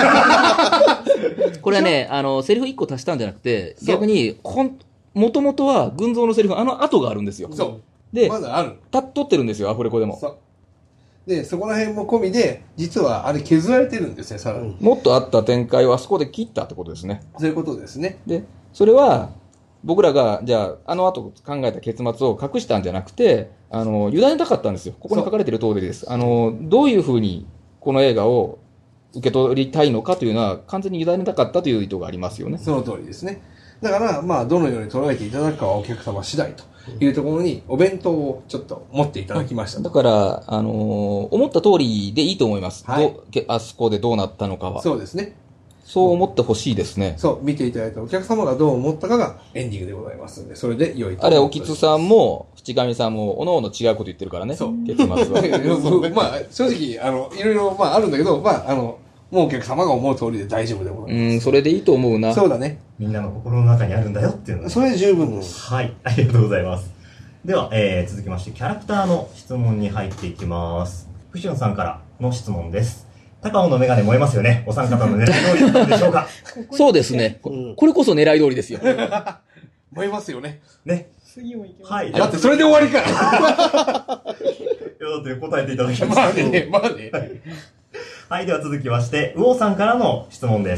D: これはね、セリフ1個足したんじゃなくて、逆に、もともとは群像のセリフ、後があるんですよ。
F: そう。
D: で、
F: まだある。
D: 撮ってるんですよ、アフレコでも。
F: そう。で、そこら辺も込みで、実はあれ削られてるんですね、さらに。
D: もっとあった展開をあそこで切ったってことですね。
F: そういうことですね。
D: で、それは、僕らが、じゃあ、後考えた結末を隠したんじゃなくて、委ねたかったんですよ。ここに書かれてる通りです。どういうふうに、この映画を受け取りたいのかというのは、完全に委ねたかったという意図がありますよね。
F: その通りですね。だから、どのように捉えていただくかはお客様次第というところに、お弁当をちょっと持っていただきました。
D: だから、思った通りでいいと思います。あそこでどうなったのかは。
F: そうですね。
D: そう思ってほしいですね。
F: そう、見ていただいたお客様がどう思ったかがエンディングでございますので、それで良いと思います。
D: あれ、おきつさんも、淵上さんも、おのおの違うこと言ってるからね。そう。結末は。
F: 正直、いろいろ、あるんだけど、もうお客様が思う通りで大丈夫でございます。
D: それでいいと思うな。
F: そうだね。
G: みんなの心の中にあるんだよっていうのが。
F: それで十分です。
G: はい、ありがとうございます。では、続きまして、キャラクターの質問に入っていきます。プシュンさんからの質問です。高尾のメガネ燃えますよね。お三方の狙い通りだったんでしょうか。
D: そうですね。これこそ狙い通りですよ。
F: 燃えますよね。
G: ね。
A: 次もいけます。
G: はい。
F: だってそれで終わりか。
G: いや、だって答えていただきました。
F: まあね。
G: はい、では続きまして、魚さんからの質問です。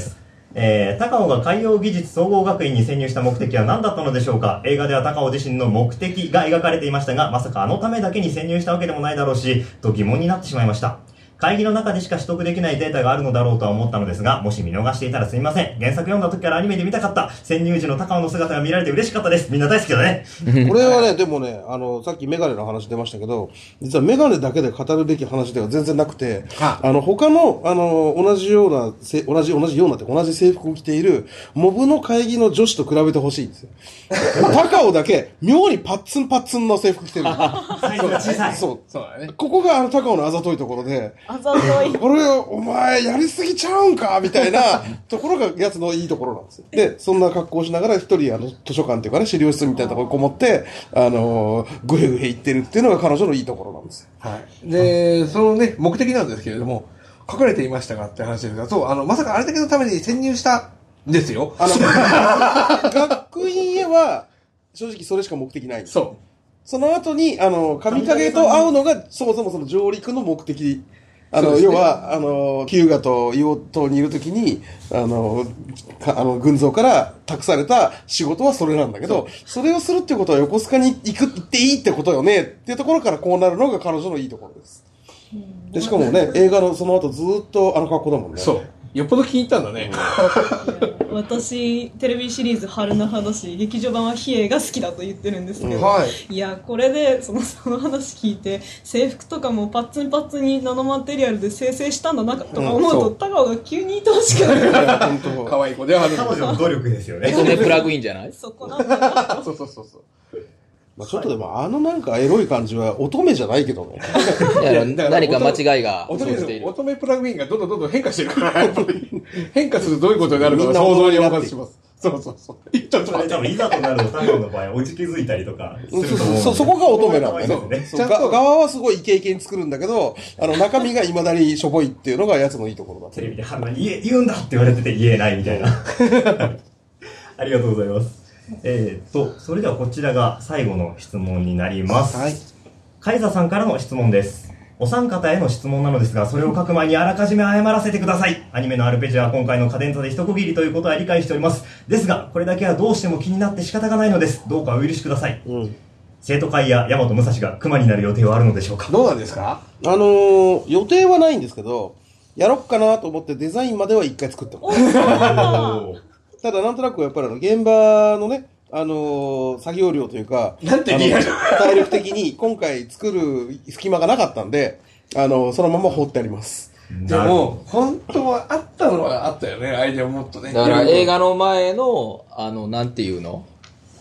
G: 高尾が海洋技術総合学院に潜入した目的は何だったのでしょうか。映画では高尾自身の目的が描かれていましたが、まさかあのためだけに潜入したわけでもないだろうし、と疑問になってしまいました。会議の中でしか取得できないデータがあるのだろうとは思ったのですが、もし見逃していたらすみません。原作読んだ時からアニメで見たかった潜入時の高尾の姿が見られて嬉しかったです。みんな大好きだね。
C: これはね、でもね、さっきメガネの話出ましたけど、実はメガネだけで語るべき話では全然なくて、他の、同じようなって同じ制服を着ているモブの会議の女子と比べてほしいんですよ。高尾だけ、妙にパッツンパッツンの制服着てる。
G: サイズが小さい。
C: そう。
F: そうだね。
C: ここが高尾のあざといところで、
A: あざとい。
C: これ、お前、やりすぎちゃうんかみたいなところがやつのいいところなんですよ。で、そんな格好をしながら一人、図書館っていうかね、資料室みたいなところにこもって、ぐへぐへ言ってるっていうのが彼女のいいところなんですよ。
F: はい。で、そのね、目的なんですけれども、書かれていましたかって話ですが、そう、まさかあれだけのために潜入したんですよ。
C: 学院へは、正直それしか目的ないんです。
F: そう。
C: その後に、神影と会うのが、そもそもその上陸の目的。要は、キューガと硫黄島にいるときに、軍蔵から託された仕事はそれなんだけど、それをするってことは横須賀に行っていいってことよねっていうところからこうなるのが彼女のいいところです。で、しかもね、映画のその後ずっとあの格好だもんね。
F: そう。よっぽど気に入ったんだね。
A: 私、テレビシリーズ春の話、劇場版は比叡が好きだと言ってるんですけど、
F: はい。
A: いや、これで、その話聞いて、制服とかもパッツンパッツンにナノマテリアルで生成したんだな、とか思うと、高尾が急に愛おしくなる。
F: 可愛い子ではある。
G: 彼女の努力ですよね。
D: それプラグインじゃない？
A: そこなんだな。
F: そう。
C: まあ、ちょっとでも、なんかエロい感じは乙女じゃないけどね。
D: 何か間違いが生じている。
F: 乙女プラグインがどんどん変化してるから、やっぱり。変化するとどういうことになるか想像にお任せします。そう。ちょっと待って。
G: 多分いざとなると高尾の場合、落ち気づいたりとかすると思う。
C: そこが乙女なんだよね。
F: ちゃんと
C: 側はすごいイケイケに作るんだけど、中身が未だにしょぼいっていうのがやつのいいところだ。
G: テレビで春菜に言うんだって言われてて言えないみたいな。ありがとうございます。それではこちらが最後の質問になります。はい。カイザさんからの質問です。お三方への質問なのですが、それを書く前にあらかじめ謝らせてください。アニメのアルペジオは今回のカデンザで一区切りということは理解しております。ですが、これだけはどうしても気になって仕方がないのです。どうかお許しください。生徒会や大和武蔵が熊になる予定はあるのでしょうか？
F: どうなんですか？
C: 予定はないんですけど、やろっかなと思ってデザインまでは一回作ってます。ただなんとなくやっぱり現場のね、作業量というか、
F: なんてリアル
C: 体力的に今回作る隙間がなかったんで、そのまま放ってあります。
F: でも、本当はあったのはあったよね、アイデアもっとね。
D: だから映画の前の、なんていうの？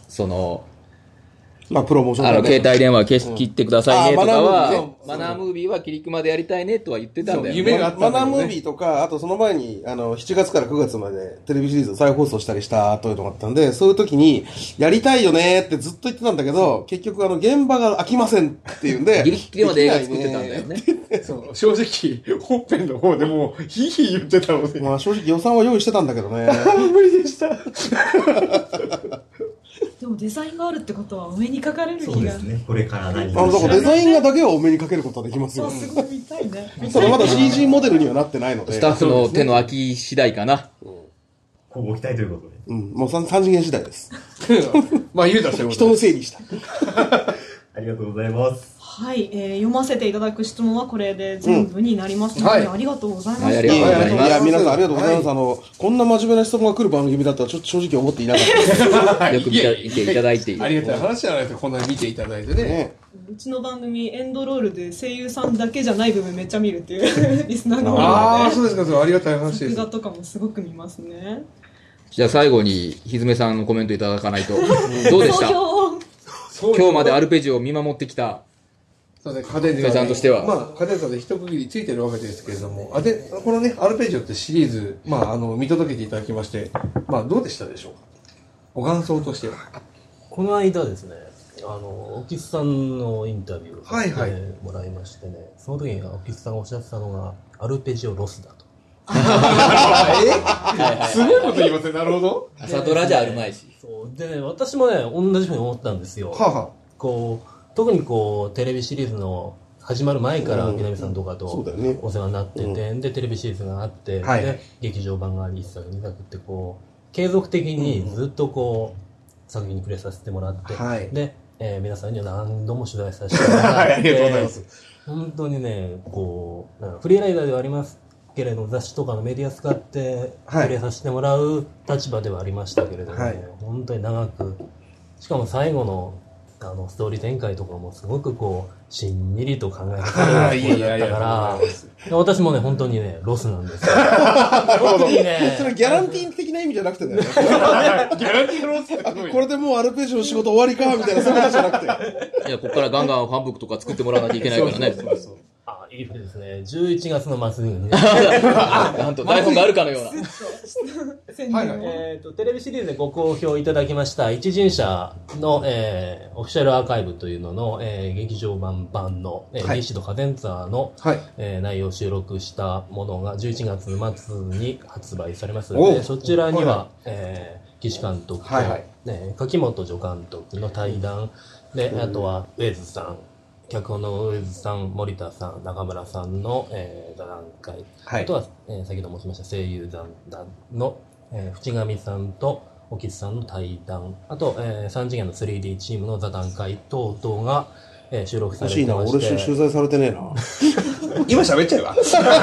C: まあ、プロモーション
D: 携帯電話切ってくださいねとかは、マナームービーは切り熊でやりたいねとは言ってたんだよね。
F: 夢があったんだよね。
C: マナームービーとか、あとその前に、7月から9月までテレビシリーズ再放送したりしたというのがあったんで、そういう時に、やりたいよねってずっと言ってたんだけど、結局現場が飽きませんっていうんで、
D: ギリギリまで映画作ってたんだよね。
F: そう、正直、本編の方でも、ヒーヒー言ってたので。
C: まあ正直予算は用意してたんだけどね。
F: 無理でした。
A: でもデザインがあるってことはお目にかかれる日が。
G: そうですね。これから何
C: だからデザイン画だけはお目にかけることができますよ。
A: すごい見たいね。
C: ただまだ CG モデルにはなってないので。
D: スタッフの手の空き次第かな。
G: こうご期待ということで。
C: もう3次元次第です。
F: まあ言うたらそういうこと。
C: 人の整理した。
G: ありがとうございます。
A: はい、読ませていただく質問はこれで全部になりますので、ありがとうございました。
D: ありがとうございます。
C: いや、皆さんありがとうございます。こんな真面目な質問が来る番組だったらちょっと正直思っていなかったです。
D: よく見ていただいている。
F: ありがたい話じゃないですか、こんなに見ていただいてね。
A: うちの番組エンドロールで声優さんだけじゃない部分めっちゃ見るっていうリスナーが多いので、
F: ああ、そうですか、そう、ありがたい話です。
A: 作画とかもすごく見ますね。
D: じゃあ最後にひずめさんのコメントいただかないと。どうでした？今日までアルペジオを見守ってきた
F: そうですね、カデンザ
D: さんとしては。
F: まあ、カデンザで一区切りついてるわけですけれども、このね、アルペジオってシリーズ、まあ、見届けていただきまして、まあ、どうでしたでしょうか？ご感想としては。
E: この間ですね、オキスさんのインタビューをさせてもらいましてね、その時にオキスさんがおっしゃってたのが、アルペジオロスだと。
F: すごいこと言いますね、なるほど。
D: 朝ドラじゃあるまいし。
E: そうでね、私もね、同じふうに思ったんですよ。
F: はあはあ、
E: 特にテレビシリーズの始まる前から南さんとかと
C: そうだよね
E: お世話になってて、でテレビシリーズがあって、
F: はい
E: で劇場版があり1作2作ってこう継続的にずっとこう作品に触れさせてもらって、
F: はい
E: で、皆さんには何度も取材させてもらって、
F: はいありがとうございます
E: 本当にねこうフリーライダーではありますけれど雑誌とかのメディア使って
F: はい
E: 触れさせてもらう立場ではありましたけれども、ね
F: はい
E: 本当に長く、しかも最後のストーリー展開とかもすごくこうしんみりと考え方
F: いやいやいや
E: だったから私もね本当にねロスなんですよ特にね
C: それギャランティー的な意味じゃなくてね。
F: ギャランティーのロスって
C: これでもうアルペジオの仕事終わりかみたいな、そういうことじゃなくて。
D: いや、ここからガンガンファンブックとか作ってもらわなきゃいけないからね。
E: いいですね11月の末にね
D: なんと台本があるかのような。
F: はいはい
E: テレビシリーズでご好評いただきました一陣車の、オフィシャルアーカイブというのの、劇場版の、DC とカデンツァーの、
F: はい
E: 内容を収録したものが11月末に発売されます
F: おう
E: のでそちらには、岸監督と、
F: はいはい
E: 柿本助監督の対談で、あとはウェズさん脚本のウェズさん、森田さん、中村さんの、座談会、
F: はい
E: あとは、先ほど申しました声優団の、淵上さんと沖津さんの対談、あと、3次元の 3D チームの座談会等々が、収録され
C: 欲しいな、
E: てまし
C: 俺取
E: て、
C: 材されてねえな。
F: 今喋っちゃえば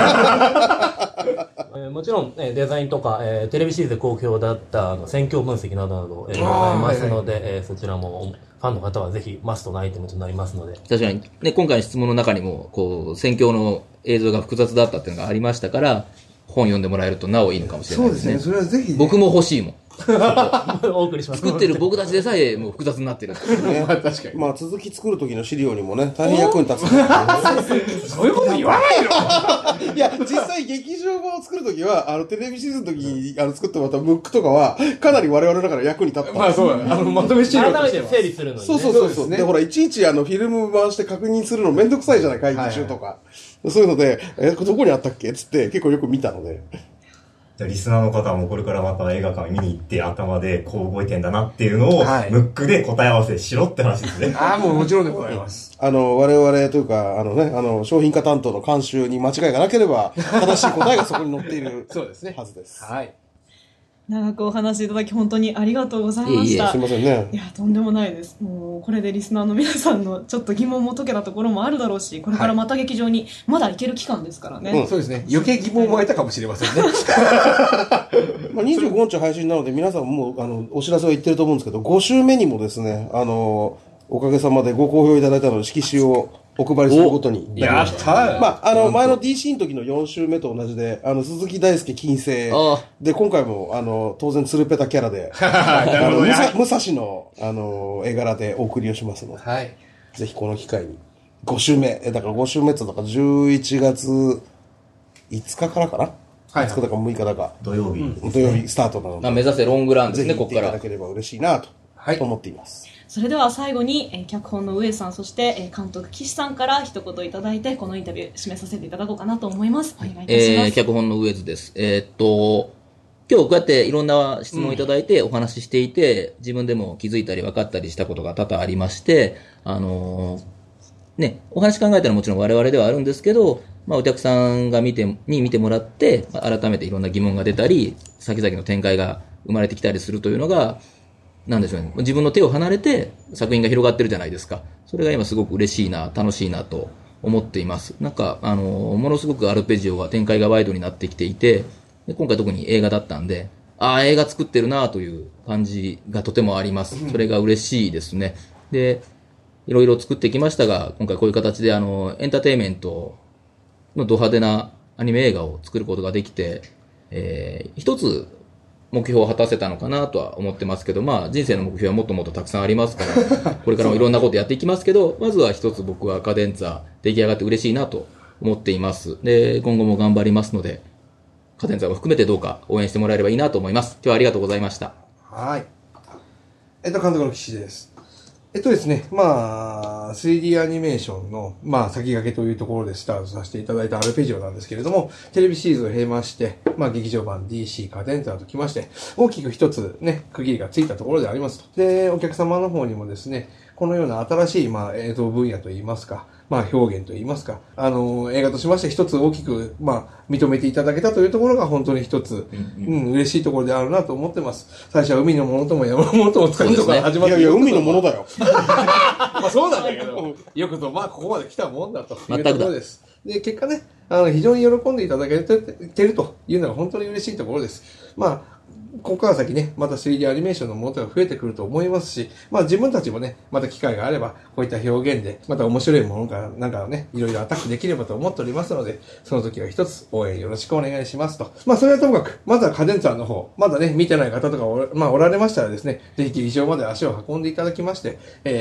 E: もちろん、デザインとか、テレビシリーズで好評だった戦況分析などなど、ございますので、そちらもファンの方はぜひマストなアイテムとなりますので、
D: 確かに、ね、今回の質問の中にも、こう、戦況の映像が複雑だったっていうのがありましたから、本読んでもらえるとなおいいのかもしれないですね。
F: それはぜひ、ね、
D: 僕も欲しいもん。
E: お送りします。
D: 作ってる僕たちでさえもう複雑になってる。
C: ね、
F: まあ確かに
C: まあ続き作る時の資料にもね、大変役に立つ。
F: そういうこと言わないの
C: いや、実際劇場版を作る時は、テレビシリーズの時に作ってもらったムックとかは、かなり我々だから役に立った。
F: まあそうだねまとめ資料
E: 改め
F: としては
E: て整理するのに、ね。
C: そうそうそうそう。で、ほら、いちいちフィルム版して確認するのめんどくさいじゃない、会議中とか。そういうので、これどこにあったっけつって結構よく見たので。
G: じゃあリスナーの方もこれからまた映画館見に行って頭でこう動いてんだなっていうのを、
F: はい
G: ムックで答え合わせしろって話ですね。
F: ああ、もちろんでございます。
C: 我々というか、商品化担当の監修に間違いがなければ、正しい答えがそこに載っている
F: そうですね
C: はずです。
F: はい。
A: 長くお話しいただき本当にありがとうございました。
C: すいませんね。
A: いや、とんでもないです。もう、これでリスナーの皆さんのちょっと疑問も解けたところもあるだろうし、これからまた劇場にまだ行ける期間ですからね。
F: そうですね。余計疑問も湧いたかもしれませんね。
C: まあ、25日配信なので、皆さんもう、お知らせは言ってると思うんですけど、5週目にもですね、おかげさまでご好評いただいたので、色紙をお配りすることになりました。
F: やった
C: まあ、前の DC の時の4週目と同じで、鈴木大輔金星で、今回も、当然、ツルペタキャラで、武蔵の、絵柄でお送りをしますので、
F: はい。
C: ぜひこの機会に、5週目、だから5週目って言ったから11月5日からかな、
F: はい
C: 5日だか6日だか、
G: 土曜日。
C: 土曜日スタートなので、
D: まあ、目指せロングランですね、
C: ぜひ行ってい
D: ここから。
C: ただければ嬉しいなと、
F: はい
C: 思っています。
A: それでは最後に、脚本の上さん、そして、監督岸さんから一言いただいて、このインタビュー締めさせていただこうかなと思います。お願いいたします。
D: 脚本の上津です。今日こうやっていろんな質問をいただいてお話ししていて、自分でも気づいたり分かったりしたことが多々ありまして、ね、お話考えたのはもちろん我々ではあるんですけど、まあお客さんが見てもらって、改めていろんな疑問が出たり、先々の展開が生まれてきたりするというのが、なんでしょうね。自分の手を離れて作品が広がってるじゃないですか。それが今すごく嬉しいな、楽しいなと思っています。なんか、ものすごくアルペジオが展開がワイドになってきていて、で今回特に映画だったんで、映画作ってるなという感じがとてもあります。それが嬉しいですね。で、いろいろ作ってきましたが、今回こういう形でエンターテインメントのド派手なアニメ映画を作ることができて、一つ目標を果たせたのかなとは思ってますけど、まあ人生の目標はもっともっとたくさんありますから、これからもいろんなことやっていきますけど、まずは一つ僕はカデンツァ出来上がって嬉しいなと思っています。で、今後も頑張りますので、カデンツァも含めてどうか応援してもらえればいいなと思います。今日はありがとうございました。
F: はい。監督の岸です。ですね、まあ、3D アニメーションの、まあ、先駆けというところでスタートさせていただいたアルペジオなんですけれども、テレビシリーズを経まして、まあ、劇場版 DC カデンツァときまして、大きく一つね、区切りがついたところでありますと。で、お客様の方にもですね、 このような新しい、映像分野といいますか、表現といいますか、映画としまして一つ大きく、認めていただけたというところが本当に一つ、嬉しいところであるなと思ってます。最初は海のものとも山のものとも使うところから始まって、
C: いやいや、海のものだよ。
F: そうなんだけど、よくぞ、ここまで来たもんだというところです。で、結果ね、非常に喜んでいただけてるというのが本当に嬉しいところです。ここから先ね、また 3D アニメーションのものが増えてくると思いますし、自分たちもね、また機会があれば、こういった表現で、また面白いものからなんかをね、いろいろアタックできればと思っておりますので、その時は一つ応援よろしくお願いしますと。それはともかく、まずはカデンツァーの方、まだね、見てない方とかおられましたらですね、ぜひ劇場まで足を運んでいただきまして、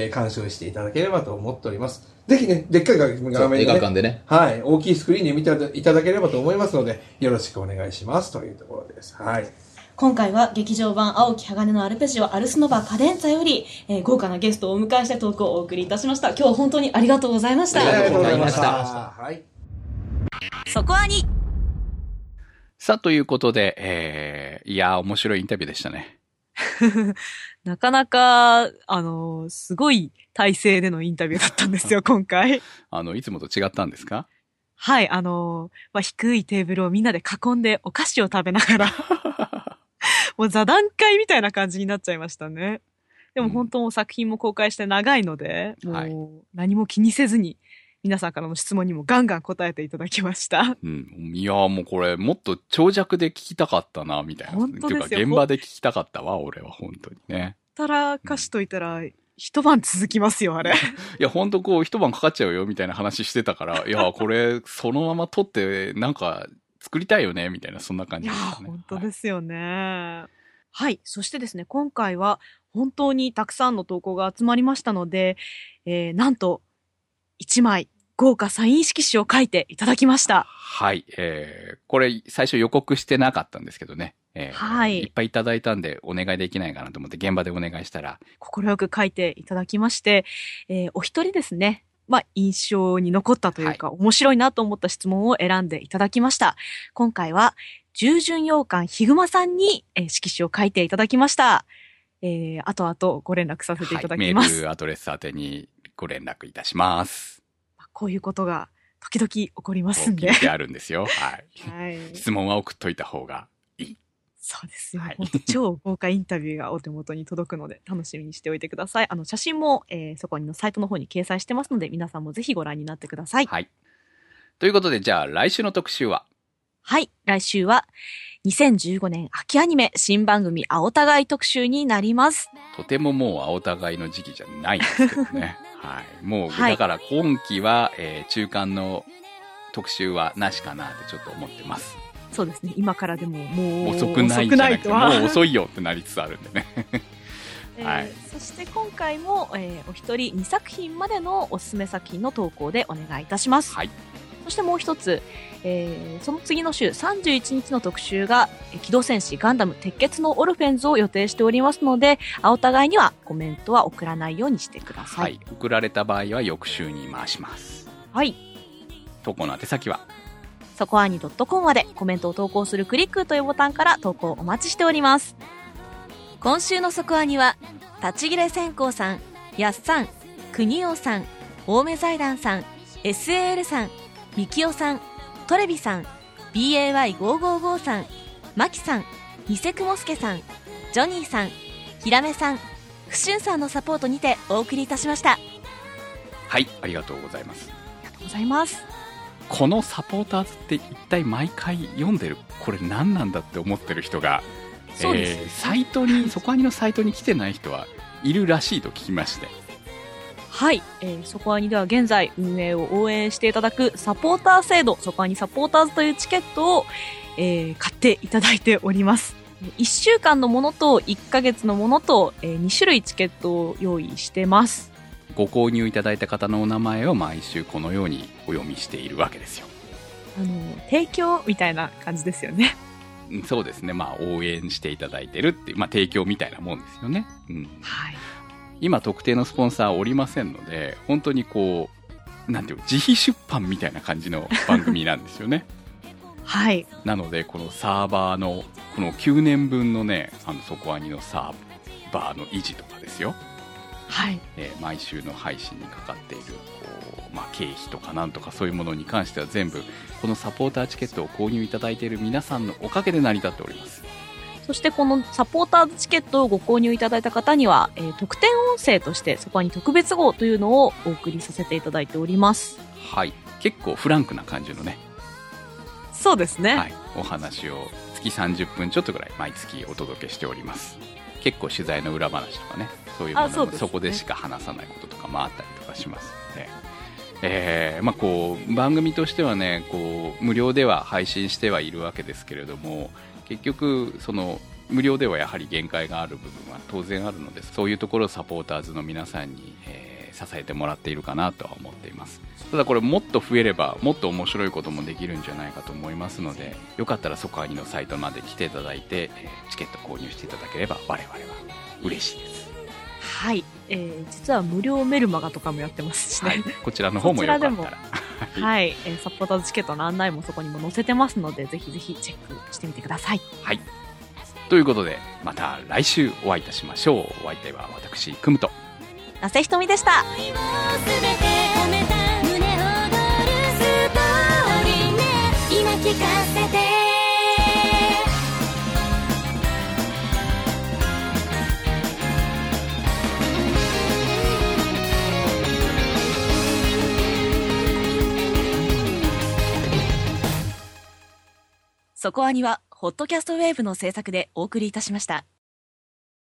F: 鑑賞していただければと思っております。ぜひね、でっかい画面で、
D: 映画館でね。
F: はい、大きいスクリーンで見ていただければと思いますので、よろしくお願いしますというところです。はい。
A: 今回は劇場版青き鋼のアルペジオアルスノバカデンツァより、豪華なゲストをお迎えしてトークをお送りいたしました。今日は本当にありがとうございました。
F: ありがとうございました。
A: はい。そこはに。
B: さあ、ということで、いやー、面白いインタビューでしたね。
H: なかなか、すごい体制でのインタビューだったんですよ、今回。
B: いつもと違ったんですか？
H: はい、低いテーブルをみんなで囲んでお菓子を食べながら、もう座談会みたいな感じになっちゃいましたね。でも本当作品も公開して長いので、もう何も気にせずに、皆さんからの質問にもガンガン答えていただきました。
B: いやーもうこれもっと長尺で聞きたかったな、みたいな。
H: 本当ですよ。
B: ていうか現場で聞きたかったわ、俺は本当にね。
H: たらかしといたら、一晩続きますよ、あれ。
B: いや、ほんと一晩かかっちゃうよ、みたいな話してたから、いや、これ、そのまま撮って、作りたいよね、みたいな、そんな感じでしたね。
H: いや、本当ですよね。はい。そしてですね、今回は、本当にたくさんの投稿が集まりましたので、なんと、1枚、豪華サイン色紙を書いていただきました。
B: はい。これ、最初予告してなかったんですけどね。
H: はい。
B: いっぱいいただいたんで、お願いできないかなと思って、現場でお願いしたら。
H: 心よく書いていただきまして、お一人ですね、印象に残ったというか、面白いなと思った質問を選んでいただきました。今回は、従順洋館ひぐまさんに、色紙を書いていただきました。後々ご連絡させていただきます。
B: メールアドレス宛てにご連絡いたします。
H: こういうことが、時々起こりますんで。
B: 聞いてあるんですよ。はい。
H: はい。
B: 質問は送っといた方がいい。
H: そうですよ。本当超豪華インタビューがお手元に届くので、楽しみにしておいてください。写真も、そこのサイトの方に掲載してますので、皆さんもぜひご覧になってください。
B: はい。ということで、じゃあ来週の特集は？
H: はい。来週は、2015年秋アニメ新番組青互い特集になります。
B: とてももう青互いの時期じゃないんですけどね。はい。もう、だから今期は、中間の特集はなしかなってちょっと思ってます。
H: そうですね。今からでももう
B: 遅くないんじゃなくて、もう遅いよってなりつつあるんでね。はい。
H: そして今回も、お一人2作品までのおすすめ作品の投稿でお願いいたします。
B: はい。
H: そしてもう一つ、その次の週31日の特集が機動戦士ガンダム鉄血のオルフェンズを予定しておりますので、お互いにはコメントは送らないようにしてください。はい。
B: 送られた場合は翌週に回します。
H: はい。
B: 投稿の宛先は
H: そこあに .com までコメントを投稿するクリックというボタンから投稿お待ちしております。今週のそこあには、立ち切れ線香さん、やっさん、国尾さん、青梅財団さん、SAL さん、みきおさん、トレビさん、BAY555 さん、マキさん、ニセクモスケさん、ジョニーさん、ヒラメさん、フシュンさんのサポートにてお送りいたしました。
B: はい、ありがとうございます。
H: ありがとうございます。
B: このサポーターズって一体毎回読んでる、これ何なんだって思ってる人が、サイトに、そこアニのサイトに来てない人はいるらしいと聞きまして。
H: はい、そこアニでは現在運営を応援していただくサポーター制度、そこアニサポーターズというチケットを、買っていただいております。1週間のものと1ヶ月のものと、2種類チケットを用意してます。
B: ご購入いただいた方のお名前を毎週このようにお読みしているわけですよ。
H: 提供みたいな感じですよね。
B: そうですね。応援していただいてるっていう、提供みたいなもんですよね。うん。
H: はい。
B: 今特定のスポンサーおりませんので、本当になんていう自費出版みたいな感じの番組なんですよね。
H: はい。
B: なので、このサーバーの、この9年分のね、そこアニのサーバーの維持とかですよ。
H: はい。
B: 毎週の配信にかかっている経費とかなんとかそういうものに関しては全部このサポーターチケットを購入いただいている皆さんのおかげで成り立っております。
H: そしてこのサポーターチケットをご購入いただいた方には、特典音声としてそこに特別号というのをお送りさせていただいております。
B: はい。結構フランクな感じのね。
H: そうですね。
B: はい。お話を月30分ちょっとぐらい毎月お届けしております。結構取材の裏話とかね、そういうものも そこでしか話さないこととかもあったりとかしますので、番組としてはね、無料では配信してはいるわけですけれども、結局その無料ではやはり限界がある部分は当然あるので、そういうところをサポーターズの皆さんに、支えてもらっているかなとは思っています。ただこれもっと増えればもっと面白いこともできるんじゃないかと思いますので、よかったらソコアニのサイトまで来ていただいて、チケット購入していただければ我々は嬉しいです。
H: はい、実は無料メルマガとかもやってますしね、
B: はい、こちらの方もよかったら
H: はい、サポーターズチケットの案内もそこにも載せてますので、ぜひぜひチェックしてみてください。
B: はい、ということでまた来週お会いいたしましょう。お相手は私クムと
H: 那瀬ひとみでした。聞かせてそこアニはホットキャストウェーブの制作でお送りいたしました。